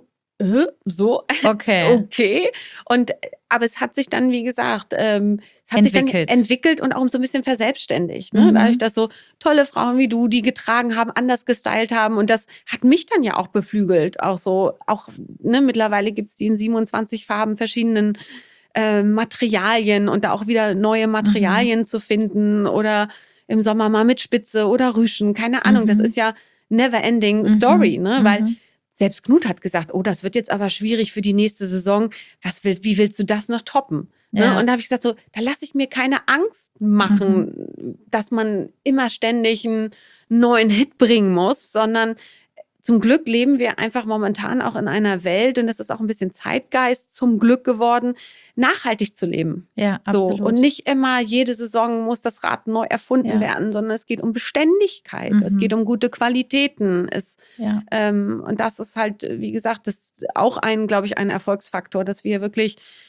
so, okay. Aber es hat sich dann, wie gesagt, sich dann entwickelt und auch so ein bisschen verselbstständigt. Ne? Dadurch, dass so tolle Frauen wie du, die getragen haben, anders gestylt haben. Und das hat mich dann ja auch beflügelt. Mittlerweile gibt es die in 27 Farben, verschiedenen Materialien und da auch wieder neue Materialien zu finden oder im Sommer mal mit Spitze oder Rüschen. Keine Ahnung, das ist ja never ending story, ne? Weil selbst Knut hat gesagt, oh, das wird jetzt aber schwierig für die nächste Saison. Wie willst du das noch toppen? Ja. Ne? Und da habe ich gesagt, so, da lasse ich mir keine Angst machen, dass man immer ständig einen neuen Hit bringen muss, sondern zum Glück leben wir einfach momentan auch in einer Welt, und das ist auch ein bisschen Zeitgeist zum Glück geworden, nachhaltig zu leben. Ja, so. absolut. Und nicht immer jede Saison muss das Rad neu erfunden werden, sondern es geht um Beständigkeit, es geht um gute Qualitäten. Und das ist halt, wie gesagt, das ist auch glaube ich, ein Erfolgsfaktor, dass wir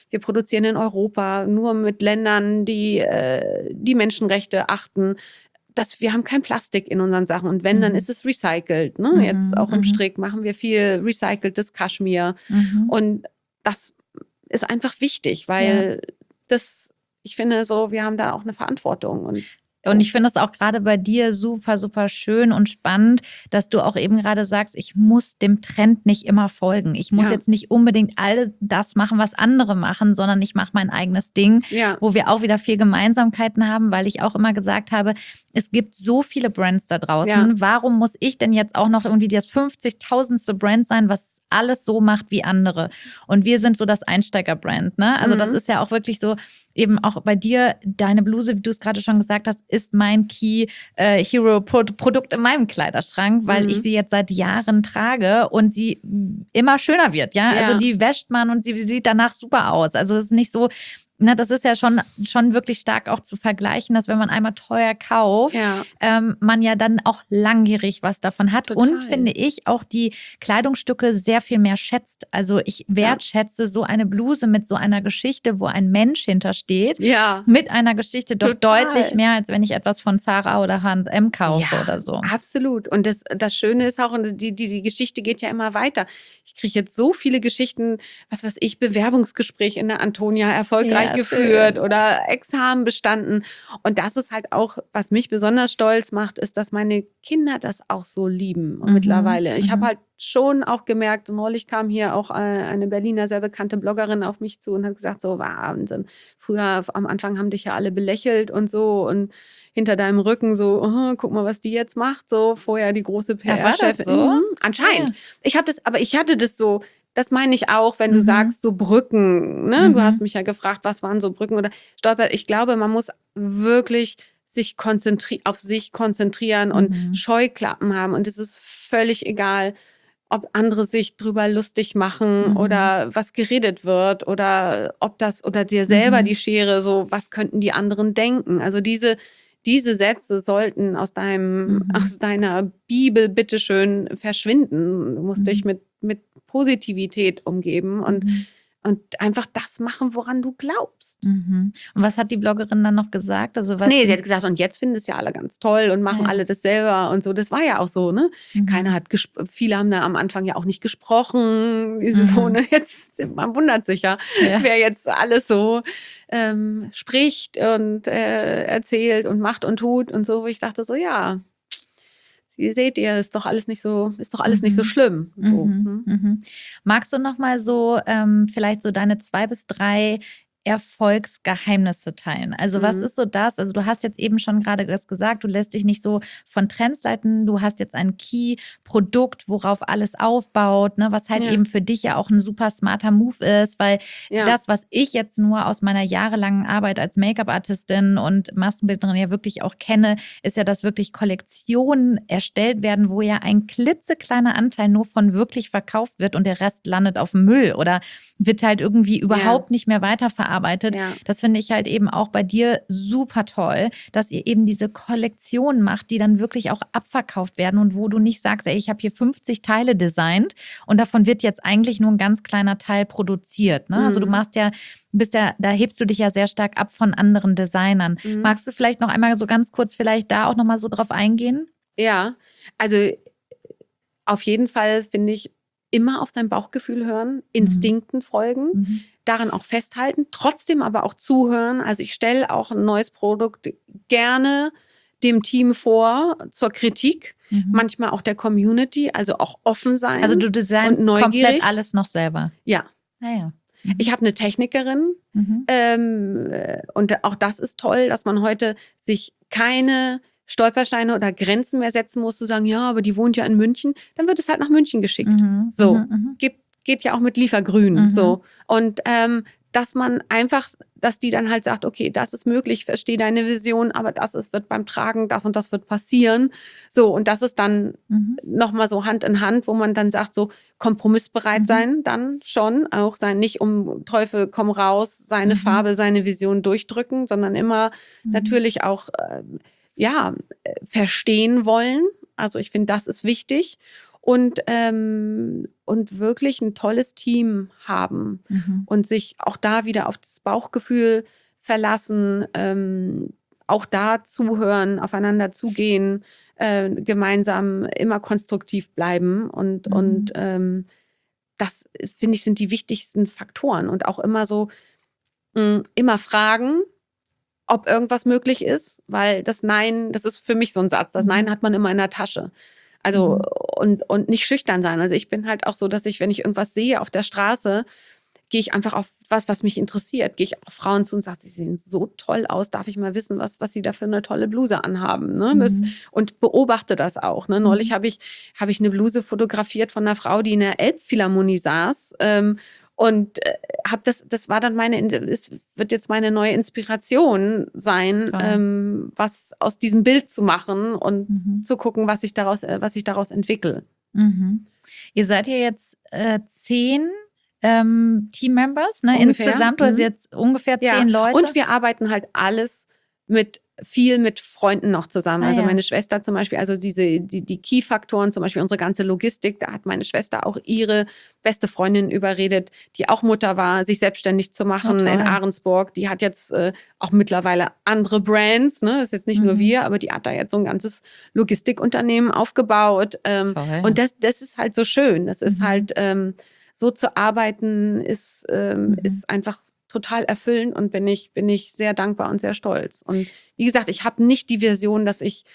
produzieren in Europa nur mit Ländern, die die Menschenrechte achten. wir haben kein Plastik in unseren Sachen. Und wenn, dann ist es recycelt. Ne? Jetzt auch im Strick machen wir viel recyceltes Kaschmir. Und das ist einfach wichtig, weil ich finde so, wir haben da auch eine Verantwortung. Und ich finde es auch gerade bei dir super, super schön und spannend, dass du auch eben gerade sagst, ich muss dem Trend nicht immer folgen. Ich muss jetzt nicht unbedingt all das machen, was andere machen, sondern ich mache mein eigenes Ding, wo wir auch wieder viel Gemeinsamkeiten haben, weil ich auch immer gesagt habe, es gibt so viele Brands da draußen. Ja. Warum muss ich denn jetzt auch noch irgendwie das 50.000. Brand sein, was alles so macht wie andere? Und wir sind so das Einsteiger-Brand, ne? Also das ist ja auch wirklich so, eben auch bei dir, deine Bluse, wie du es gerade schon gesagt hast, ist mein Key-Hero-Produkt in meinem Kleiderschrank, weil ich sie jetzt seit Jahren trage und sie immer schöner wird, ja? Also die wäscht man und sie sieht danach super aus. Also es ist nicht so, na, das ist ja schon wirklich stark auch zu vergleichen, dass wenn man einmal teuer kauft, man ja dann auch langjährig was davon hat. Total. Und finde ich auch die Kleidungsstücke sehr viel mehr schätzt. Also ich wertschätze so eine Bluse mit so einer Geschichte, wo ein Mensch hintersteht, mit einer Geschichte doch deutlich mehr, als wenn ich etwas von Zara oder H&M kaufe oder so. Absolut. Und das Schöne ist auch, und die Geschichte geht ja immer weiter. Ich kriege jetzt so viele Geschichten, was weiß ich, Bewerbungsgespräch in der Antonia, erfolgreich geführt oder Examen bestanden. Und das ist halt auch, was mich besonders stolz macht, ist, dass meine Kinder das auch so lieben mittlerweile. Ich habe halt schon auch gemerkt, neulich kam hier auch eine Berliner sehr bekannte Bloggerin auf mich zu und hat gesagt, so Wahnsinn, früher am Anfang haben dich ja alle belächelt und so und hinter deinem Rücken so, oh, guck mal, was die jetzt macht, so vorher die große PR-Chefin. So? Anscheinend. Ja. Ich hatte das so, das meine ich auch, wenn du sagst, so Brücken, ne? Du hast mich ja gefragt, was waren so Brücken oder Stolper. Ich glaube, man muss wirklich auf sich konzentrieren und Scheuklappen haben. Und es ist völlig egal, ob andere sich drüber lustig machen oder was geredet wird oder ob das oder dir selber die Schere, so was könnten die anderen denken. Also diese Sätze sollten aus deiner Bibel bitteschön verschwinden. Du musst dich mit Positivität umgeben und einfach das machen, woran du glaubst. Und was hat die Bloggerin dann noch gesagt? Also sie hat gesagt, und jetzt finden es ja alle ganz toll und machen alle das selber und so. Das war ja auch so, ne? Viele haben da am Anfang ja auch nicht gesprochen. So, ne? Jetzt, man wundert sich ja, wer jetzt alles so spricht und erzählt und macht und tut und so. Wo ich dachte so, ja, seht ihr, ist doch alles nicht so schlimm. So, Magst du noch mal so vielleicht so deine 2 bis 3 Erfolgsgeheimnisse teilen? Also was ist so das? Also du hast jetzt eben schon gerade das gesagt, du lässt dich nicht so von Trends leiten. Du hast jetzt ein Key-Produkt, worauf alles aufbaut, ne? Was halt eben für dich ja auch ein super smarter Move ist, weil das, was ich jetzt nur aus meiner jahrelangen Arbeit als Make-up-Artistin und Maskenbildnerin ja wirklich auch kenne, ist ja, dass wirklich Kollektionen erstellt werden, wo ja ein klitzekleiner Anteil nur von wirklich verkauft wird und der Rest landet auf dem Müll oder wird halt irgendwie überhaupt nicht mehr weiterverarbeitet. Das finde ich halt eben auch bei dir super toll, dass ihr eben diese Kollektionen macht, die dann wirklich auch abverkauft werden und wo du nicht sagst, ey, ich habe hier 50 Teile designt und davon wird jetzt eigentlich nur ein ganz kleiner Teil produziert. Ne? Also du machst da hebst du dich ja sehr stark ab von anderen Designern. Magst du vielleicht noch einmal so ganz kurz vielleicht da auch noch mal so drauf eingehen? Ja, also auf jeden Fall finde ich, immer auf dein Bauchgefühl hören, Instinkten folgen, daran auch festhalten, trotzdem aber auch zuhören. Also ich stelle auch ein neues Produkt gerne dem Team vor, zur Kritik, manchmal auch der Community, also auch offen sein. Also du designst und komplett alles noch selber? Ja. Ich habe eine Technikerin und auch das ist toll, dass man heute sich keine Stolpersteine oder Grenzen mehr setzen muss, zu sagen, ja, aber die wohnt ja in München, dann wird es halt nach München geschickt. Geht ja auch mit Liefergrün. So. Und dass man einfach, dass die dann halt sagt, okay, das ist möglich, ich verstehe deine Vision, aber wird beim Tragen, das und das wird passieren. So, und das ist dann nochmal so Hand in Hand, wo man dann sagt, so kompromissbereit sein, dann schon, auch sein, nicht um Teufel komm raus, seine Farbe, seine Vision durchdrücken, sondern immer natürlich auch verstehen wollen. Also ich finde, das ist wichtig. Und wirklich ein tolles Team haben und sich auch da wieder auf das Bauchgefühl verlassen, auch da zuhören, aufeinander zugehen, gemeinsam immer konstruktiv bleiben und das, finde ich, sind die wichtigsten Faktoren und auch immer so immer fragen, ob irgendwas möglich ist, weil das Nein, das ist für mich so ein Satz, das Nein hat man immer in der Tasche. Also und nicht schüchtern sein. Also ich bin halt auch so, dass ich, wenn ich irgendwas sehe auf der Straße, gehe ich einfach auf was mich interessiert. Gehe ich auf Frauen zu und sage, sie sehen so toll aus, darf ich mal wissen, was sie da für eine tolle Bluse anhaben. Ne? Und beobachte das auch. Ne? Neulich habe ich eine Bluse fotografiert von einer Frau, die in der Elbphilharmonie saß. Und das war dann es wird jetzt meine neue Inspiration sein, was aus diesem Bild zu machen und zu gucken, was ich daraus entwickle. Ihr seid ja jetzt 10 Team-Members, ne? Ungefähr. Insgesamt, oder jetzt ungefähr 10 Leute. Und wir arbeiten halt alles viel mit Freunden noch zusammen. Also meine Schwester zum Beispiel, also die Key-Faktoren, zum Beispiel unsere ganze Logistik, da hat meine Schwester auch ihre beste Freundin überredet, die auch Mutter war, sich selbstständig zu machen in Ahrensburg. Die hat jetzt auch mittlerweile andere Brands, ne? Das ist jetzt nicht nur wir, aber die hat da jetzt so ein ganzes Logistikunternehmen aufgebaut. Und das ist halt so schön. Das ist halt so zu arbeiten, ist einfach total erfüllend und bin ich sehr dankbar und sehr stolz. Und wie gesagt, ich habe nicht die Vision, dass ich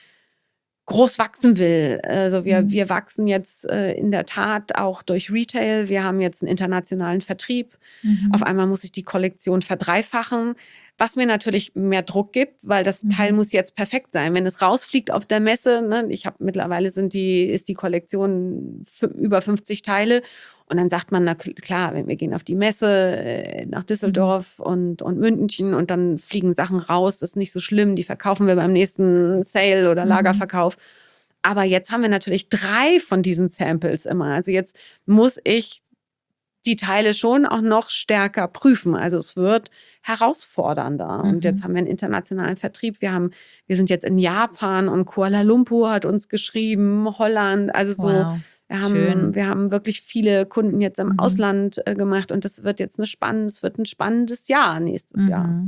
groß wachsen will. Also wir wachsen jetzt in der Tat auch durch Retail. Wir haben jetzt einen internationalen Vertrieb. Auf einmal muss ich die Kollektion verdreifachen, was mir natürlich mehr Druck gibt, weil das Teil muss jetzt perfekt sein. Wenn es rausfliegt auf der Messe, ne, mittlerweile ist die Kollektion über 50 Teile. Und dann sagt man, na klar, wir gehen auf die Messe nach Düsseldorf und München und dann fliegen Sachen raus, das ist nicht so schlimm, die verkaufen wir beim nächsten Sale oder Lagerverkauf. Aber jetzt haben wir natürlich 3 von diesen Samples immer. Also jetzt muss ich die Teile schon auch noch stärker prüfen. Also es wird herausfordernder. Und jetzt haben wir einen internationalen Vertrieb. Wir sind jetzt in Japan und Kuala Lumpur hat uns geschrieben, Holland, also so. Wow. Wir haben wirklich viele Kunden jetzt im Ausland gemacht und es wird jetzt ein spannendes Jahr nächstes Jahr.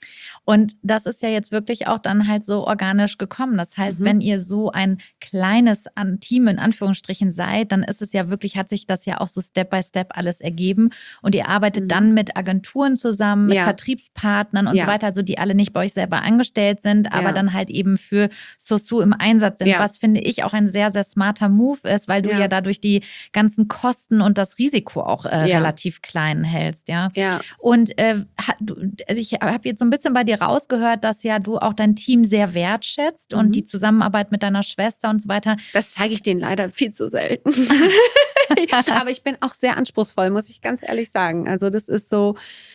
Und das ist ja jetzt wirklich auch dann halt so organisch gekommen. Das heißt, wenn ihr so ein kleines Team in Anführungsstrichen seid, dann ist es ja wirklich, hat sich das ja auch so Step by Step alles ergeben. Und ihr arbeitet dann mit Agenturen zusammen, mit Vertriebspartnern und so weiter, also die alle nicht bei euch selber angestellt sind, aber dann halt eben für Sosu im Einsatz sind. Was finde ich auch ein sehr, sehr smarter Move ist, weil du ja dadurch die ganzen Kosten und das Risiko auch relativ klein hältst. Ja. Und also ich habe jetzt so ein bisschen bei dir rausgehört, dass ja du auch dein Team sehr wertschätzt und die Zusammenarbeit mit deiner Schwester und so weiter. Das zeige ich denen leider viel zu selten. Aber ich bin auch sehr anspruchsvoll, muss ich ganz ehrlich sagen. Also das ist so,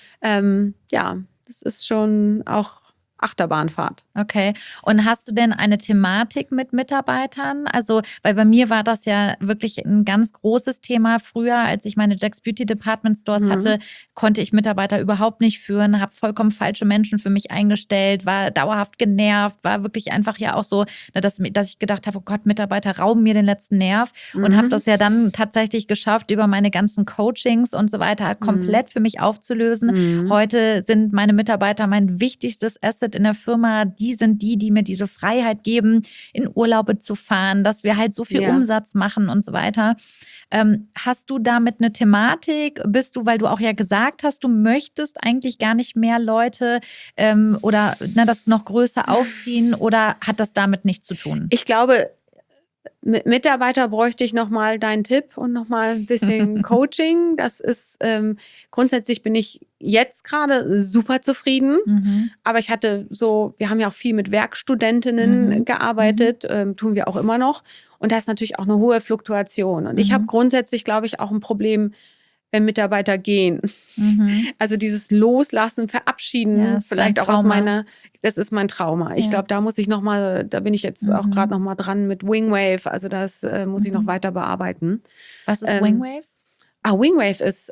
das ist schon auch Achterbahnfahrt. Okay. Und hast du denn eine Thematik mit Mitarbeitern? Also, weil bei mir war das ja wirklich ein ganz großes Thema. Früher, als ich meine Jack's Beauty Department Stores hatte, konnte ich Mitarbeiter überhaupt nicht führen, habe vollkommen falsche Menschen für mich eingestellt, war dauerhaft genervt, war wirklich einfach ja auch so, dass ich gedacht habe, oh Gott, Mitarbeiter rauben mir den letzten Nerv und habe das ja dann tatsächlich geschafft, über meine ganzen Coachings und so weiter komplett für mich aufzulösen. Heute sind meine Mitarbeiter mein wichtigstes Asset in der Firma. Die sind die mir diese Freiheit geben, in Urlaube zu fahren, dass wir halt so viel Umsatz machen und so weiter. Hast du damit eine Thematik? Bist du, weil du auch ja gesagt hast, du möchtest eigentlich gar nicht mehr Leute oder das noch größer aufziehen, oder hat das damit nichts zu tun? Ich glaube, mit Mitarbeiter bräuchte ich nochmal deinen Tipp und nochmal ein bisschen Coaching. Das ist, grundsätzlich bin ich jetzt gerade super zufrieden. Aber wir haben ja auch viel mit Werkstudentinnen gearbeitet, tun wir auch immer noch. Und da ist natürlich auch eine hohe Fluktuation. Und ich habe grundsätzlich, glaube ich, auch ein Problem, wenn Mitarbeiter gehen. Also dieses Loslassen, Verabschieden, vielleicht auch das ist mein Trauma. Ich glaube, da bin ich jetzt auch gerade noch mal dran mit Wingwave. Also das muss ich noch weiter bearbeiten. Was ist Wingwave? Wingwave ist,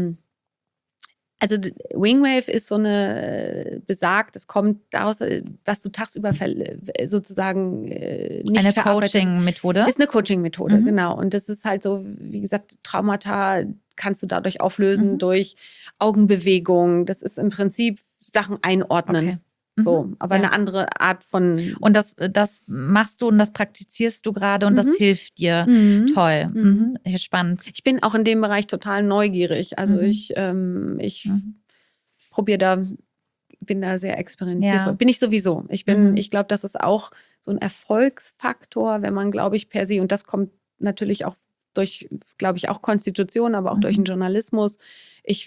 Wingwave ist so es kommt daraus, was du tagsüber sozusagen nicht eine Coaching-Methode? Ist eine Coaching-Methode, genau. Und das ist halt so, wie gesagt, Traumata kannst du dadurch auflösen durch Augenbewegung. Das ist im Prinzip Sachen einordnen. So, aber Ja. eine andere Art von. Und das machst du und das praktizierst du gerade und das hilft dir. Toll. Spannend. Ich bin auch in dem Bereich total neugierig. Also ich probiere da, bin da sehr experimentiervoll. Ja. Bin ich sowieso. Ich glaube, das ist auch so ein Erfolgsfaktor, wenn man, glaube ich, per se, und das kommt natürlich auch durch, glaube ich, auch Konstitution, aber auch durch den Journalismus. Ich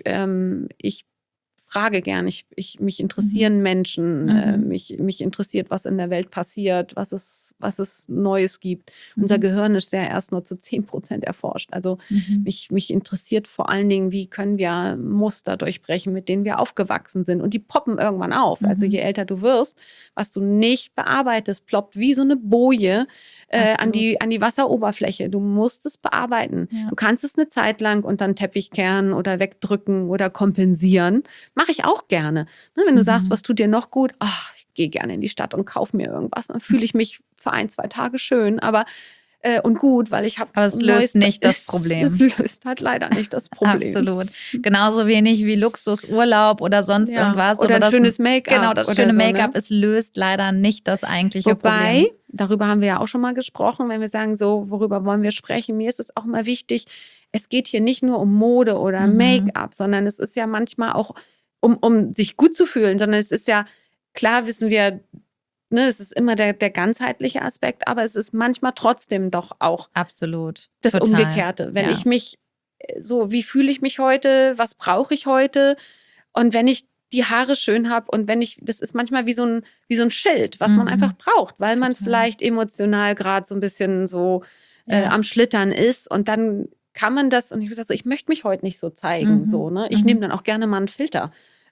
frage gern, mich interessieren Menschen, mich interessiert, was in der Welt passiert, was es Neues gibt. Unser Gehirn ist ja erst nur zu 10% erforscht. Also mich interessiert vor allen Dingen, wie können wir Muster durchbrechen, mit denen wir aufgewachsen sind. Und die poppen irgendwann auf. Also je älter du wirst, was du nicht bearbeitest, ploppt wie so eine Boje an die Wasseroberfläche. Du musst es bearbeiten. Ja. Du kannst es eine Zeit lang unter den Teppich kehren oder wegdrücken oder kompensieren. Mache ich auch gerne. Ne, wenn du sagst, was tut dir noch gut? Ach, ich gehe gerne in die Stadt und kaufe mir irgendwas. Dann fühle ich mich für 1-2 Tage schön, aber und gut, weil ich habe. Aber es löst nicht das Problem. Es löst halt leider nicht das Problem. Absolut. Genauso wenig wie Luxusurlaub oder sonst irgendwas. Oder ein schönes Make-up. Genau, das schöne Make-up, es löst leider nicht das eigentliche Problem. Darüber haben wir ja auch schon mal gesprochen, wenn wir sagen, so, worüber wollen wir sprechen? Mir ist es auch mal wichtig, es geht hier nicht nur um Mode oder Make-up, sondern es ist ja manchmal auch um sich gut zu fühlen, sondern es ist ja, klar wissen wir, ne, es ist immer der ganzheitliche Aspekt, aber es ist manchmal trotzdem doch auch absolut das Umgekehrte. Wenn ich mich so, wie fühle ich mich heute, was brauche ich heute? Und wenn ich die Haare schön habe und das ist manchmal wie so ein Schild, was man einfach braucht, weil man vielleicht emotional gerade so ein bisschen so am Schlittern ist und dann kann man das, und ich habe gesagt, so, ich möchte mich heute nicht so zeigen, so, ne? Ich nehme dann auch gerne mal einen Filter.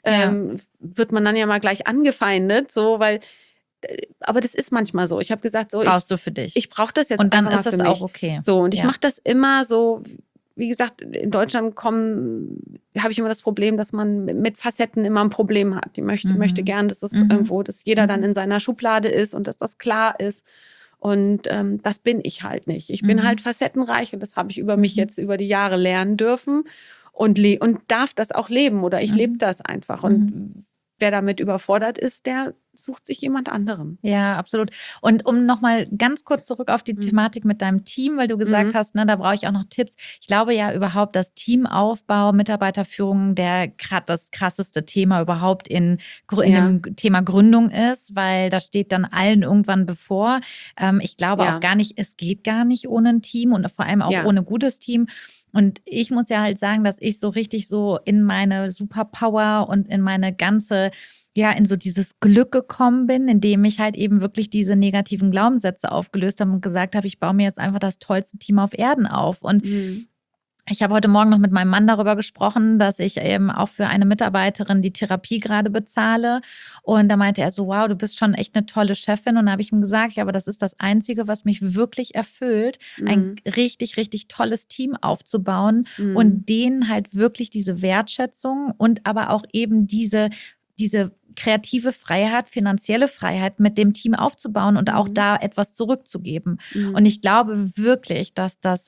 Wird man dann ja mal gleich angefeindet, so, weil, aber das ist manchmal so. Ich habe gesagt, so, brauchst du für dich. Ich brauche das jetzt und dann ist das auch okay. So, und ich mache das immer so, wie gesagt, in Deutschland habe ich immer das Problem, dass man mit Facetten immer ein Problem hat. Die möchte gern, dass das irgendwo, dass jeder dann in seiner Schublade ist und dass das klar ist. Und das bin ich halt nicht. Ich bin halt facettenreich und das habe ich über mich jetzt über die Jahre lernen dürfen und darf das auch leben oder ich lebe das einfach. Und wer damit überfordert ist, der sucht sich jemand anderen. Ja, absolut. Und um nochmal ganz kurz zurück auf die Thematik mit deinem Team, weil du gesagt hast, ne, da brauche ich auch noch Tipps. Ich glaube ja überhaupt, dass Teamaufbau, Mitarbeiterführung das krasseste Thema überhaupt in dem Thema Gründung ist, weil das steht dann allen irgendwann bevor. Ich glaube auch gar nicht, es geht gar nicht ohne ein Team und vor allem auch ohne gutes Team. Und ich muss ja halt sagen, dass ich so richtig so in meine Superpower und in meine ganze, in so dieses Glück gekommen bin, indem ich halt eben wirklich diese negativen Glaubenssätze aufgelöst habe und gesagt habe, ich baue mir jetzt einfach das tollste Team auf Erden auf. Und ich habe heute Morgen noch mit meinem Mann darüber gesprochen, dass ich eben auch für eine Mitarbeiterin die Therapie gerade bezahle. Und da meinte er so, wow, du bist schon echt eine tolle Chefin. Und da habe ich ihm gesagt, ja, aber das ist das Einzige, was mich wirklich erfüllt, ein richtig, richtig tolles Team aufzubauen und denen halt wirklich diese Wertschätzung und aber auch eben diese kreative Freiheit, finanzielle Freiheit mit dem Team aufzubauen und auch da etwas zurückzugeben. Und ich glaube wirklich, dass das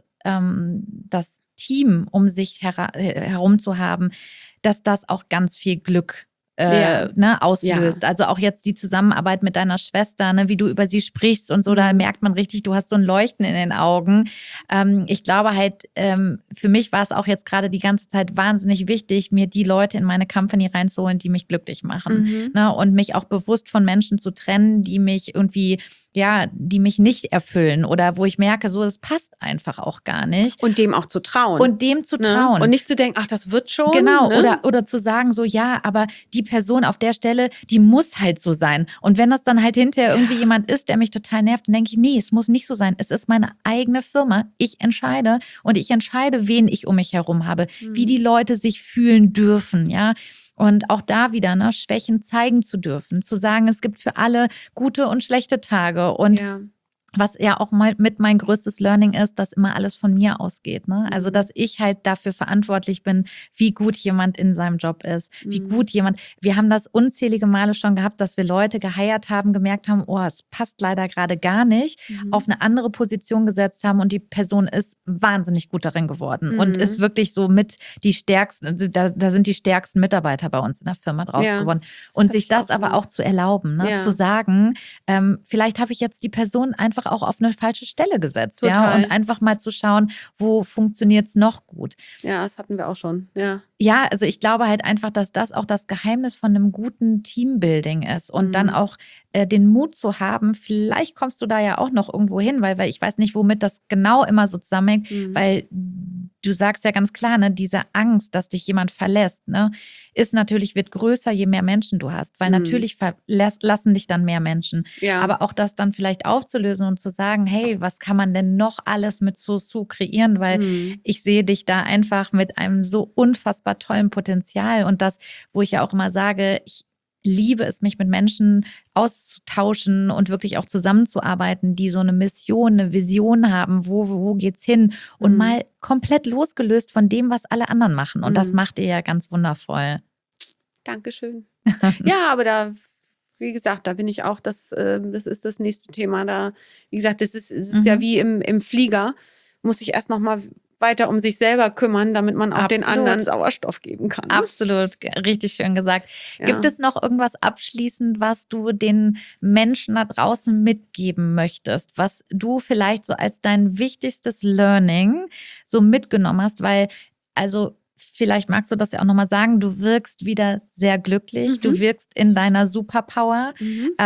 Team um sich herum zu haben, dass das auch ganz viel Glück auslöst. Ja. Also auch jetzt die Zusammenarbeit mit deiner Schwester, ne, wie du über sie sprichst und so, da merkt man richtig, du hast so ein Leuchten in den Augen. Ich glaube halt, für mich war es auch jetzt gerade die ganze Zeit wahnsinnig wichtig, mir die Leute in meine Company reinzuholen, die mich glücklich machen. Ne, und mich auch bewusst von Menschen zu trennen, die mich irgendwie die mich nicht erfüllen oder wo ich merke, so, das passt einfach auch gar nicht. Und dem auch zu trauen. Und dem zu trauen. Und nicht zu denken, ach, das wird schon. Genau, ne? oder zu sagen so, ja, aber die Person auf der Stelle, die muss halt so sein. Und wenn das dann halt hinterher irgendwie jemand ist, der mich total nervt, dann denke ich, nee, es muss nicht so sein. Es ist meine eigene Firma. Ich entscheide und ich entscheide, wen ich um mich herum habe, wie die Leute sich fühlen dürfen, ja. Und auch da wieder, ne, Schwächen zeigen zu dürfen, zu sagen, es gibt für alle gute und schlechte Tage und was ja auch mal mit mein größtes Learning ist, dass immer alles von mir ausgeht. Ne? Also, dass ich halt dafür verantwortlich bin, wie gut jemand in seinem Job ist, wie gut jemand, wir haben das unzählige Male schon gehabt, dass wir Leute geheiert haben, gemerkt haben, oh, es passt leider gerade gar nicht, auf eine andere Position gesetzt haben und die Person ist wahnsinnig gut darin geworden und ist wirklich so mit die stärksten, also da sind die stärksten Mitarbeiter bei uns in der Firma draus geworden. Und sich das aber auch zu erlauben, ne? Zu sagen, vielleicht habe ich jetzt die Person einfach auch auf eine falsche Stelle gesetzt. Ja? Und einfach mal zu schauen, wo funktioniert es noch gut. Ja, das hatten wir auch schon. Ja, also ich glaube halt einfach, dass das auch das Geheimnis von einem guten Teambuilding ist und dann auch den Mut zu haben, vielleicht kommst du da ja auch noch irgendwo hin, weil ich weiß nicht, womit das genau immer so zusammenhängt, weil du sagst ja ganz klar, ne, diese Angst, dass dich jemand verlässt, ne, wird größer, je mehr Menschen du hast, weil natürlich verlassen dich dann mehr Menschen. Aber auch das dann vielleicht aufzulösen und zu sagen, hey, was kann man denn noch alles mit Sosu kreieren, weil ich sehe dich da einfach mit einem so unfassbar tollen Potenzial und das, wo ich ja auch immer sage, ich liebe es, mich mit Menschen auszutauschen und wirklich auch zusammenzuarbeiten, die so eine Mission, eine Vision haben, wo geht's hin und mal komplett losgelöst von dem, was alle anderen machen. Und das macht ihr ja ganz wundervoll. Dankeschön. Ja, aber da, wie gesagt, da bin ich auch, das ist das nächste Thema. Da, wie gesagt, es ist ja wie im Flieger, muss ich erst noch mal weiter um sich selber kümmern, damit man auch den anderen Sauerstoff geben kann. Absolut, richtig schön gesagt. Ja. Gibt es noch irgendwas abschließend, was du den Menschen da draußen mitgeben möchtest, was du vielleicht so als dein wichtigstes Learning so mitgenommen hast? Weil, also vielleicht magst du das ja auch nochmal sagen, du wirkst wieder sehr glücklich, du wirkst in deiner Superpower.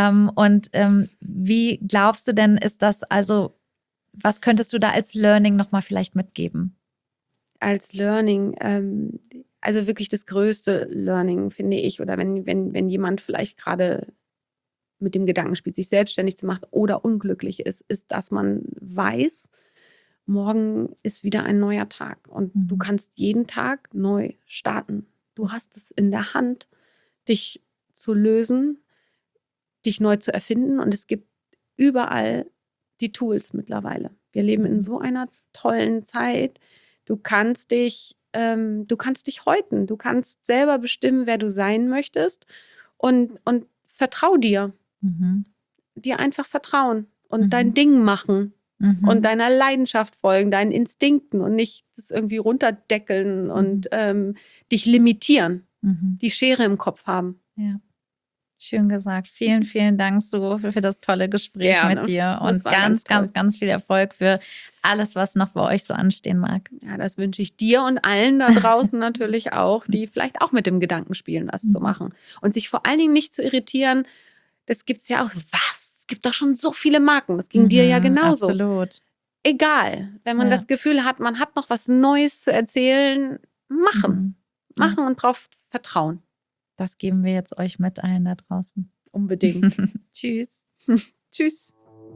Wie glaubst du denn, ist das also, was könntest du da als Learning nochmal vielleicht mitgeben? Als Learning, also wirklich das größte Learning, finde ich, oder wenn jemand vielleicht gerade mit dem Gedanken spielt, sich selbstständig zu machen oder unglücklich ist, dass man weiß, morgen ist wieder ein neuer Tag und du kannst jeden Tag neu starten. Du hast es in der Hand, dich zu lösen, dich neu zu erfinden und es gibt überall die Tools mittlerweile. Wir leben in so einer tollen Zeit. Du kannst dich häuten. Du kannst selber bestimmen, wer du sein möchtest und vertrau dir. Dir einfach vertrauen und dein Ding machen und deiner Leidenschaft folgen, deinen Instinkten und nicht das irgendwie runterdeckeln und dich limitieren, die Schere im Kopf haben. Ja. Schön gesagt. Vielen, vielen Dank so für das tolle Gespräch mit dir und ganz viel Erfolg für alles, was noch bei euch so anstehen mag. Ja, das wünsche ich dir und allen da draußen natürlich auch, die vielleicht auch mit dem Gedanken spielen, das zu machen und sich vor allen Dingen nicht zu irritieren. Das gibt es ja auch so, was? Es gibt doch schon so viele Marken. Das ging dir ja genauso. Absolut. Egal, wenn man das Gefühl hat, man hat noch was Neues zu erzählen, machen und drauf vertrauen. Das geben wir jetzt euch mit allen da draußen. Unbedingt. Tschüss. Tschüss.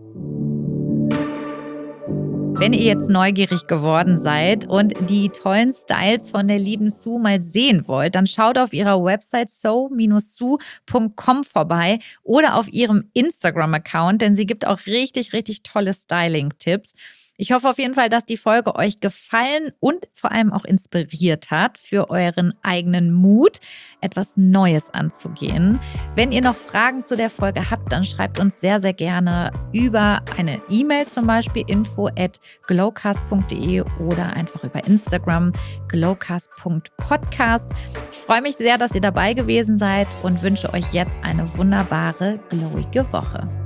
Wenn ihr jetzt neugierig geworden seid und die tollen Styles von der lieben Sue mal sehen wollt, dann schaut auf ihrer Website so-su.com vorbei oder auf ihrem Instagram-Account, denn sie gibt auch richtig, richtig tolle Styling-Tipps. Ich hoffe auf jeden Fall, dass die Folge euch gefallen und vor allem auch inspiriert hat, für euren eigenen Mut etwas Neues anzugehen. Wenn ihr noch Fragen zu der Folge habt, dann schreibt uns sehr, sehr gerne über eine E-Mail, zum Beispiel info@glowcast.de oder einfach über Instagram glowcast.podcast. Ich freue mich sehr, dass ihr dabei gewesen seid und wünsche euch jetzt eine wunderbare, glowige Woche.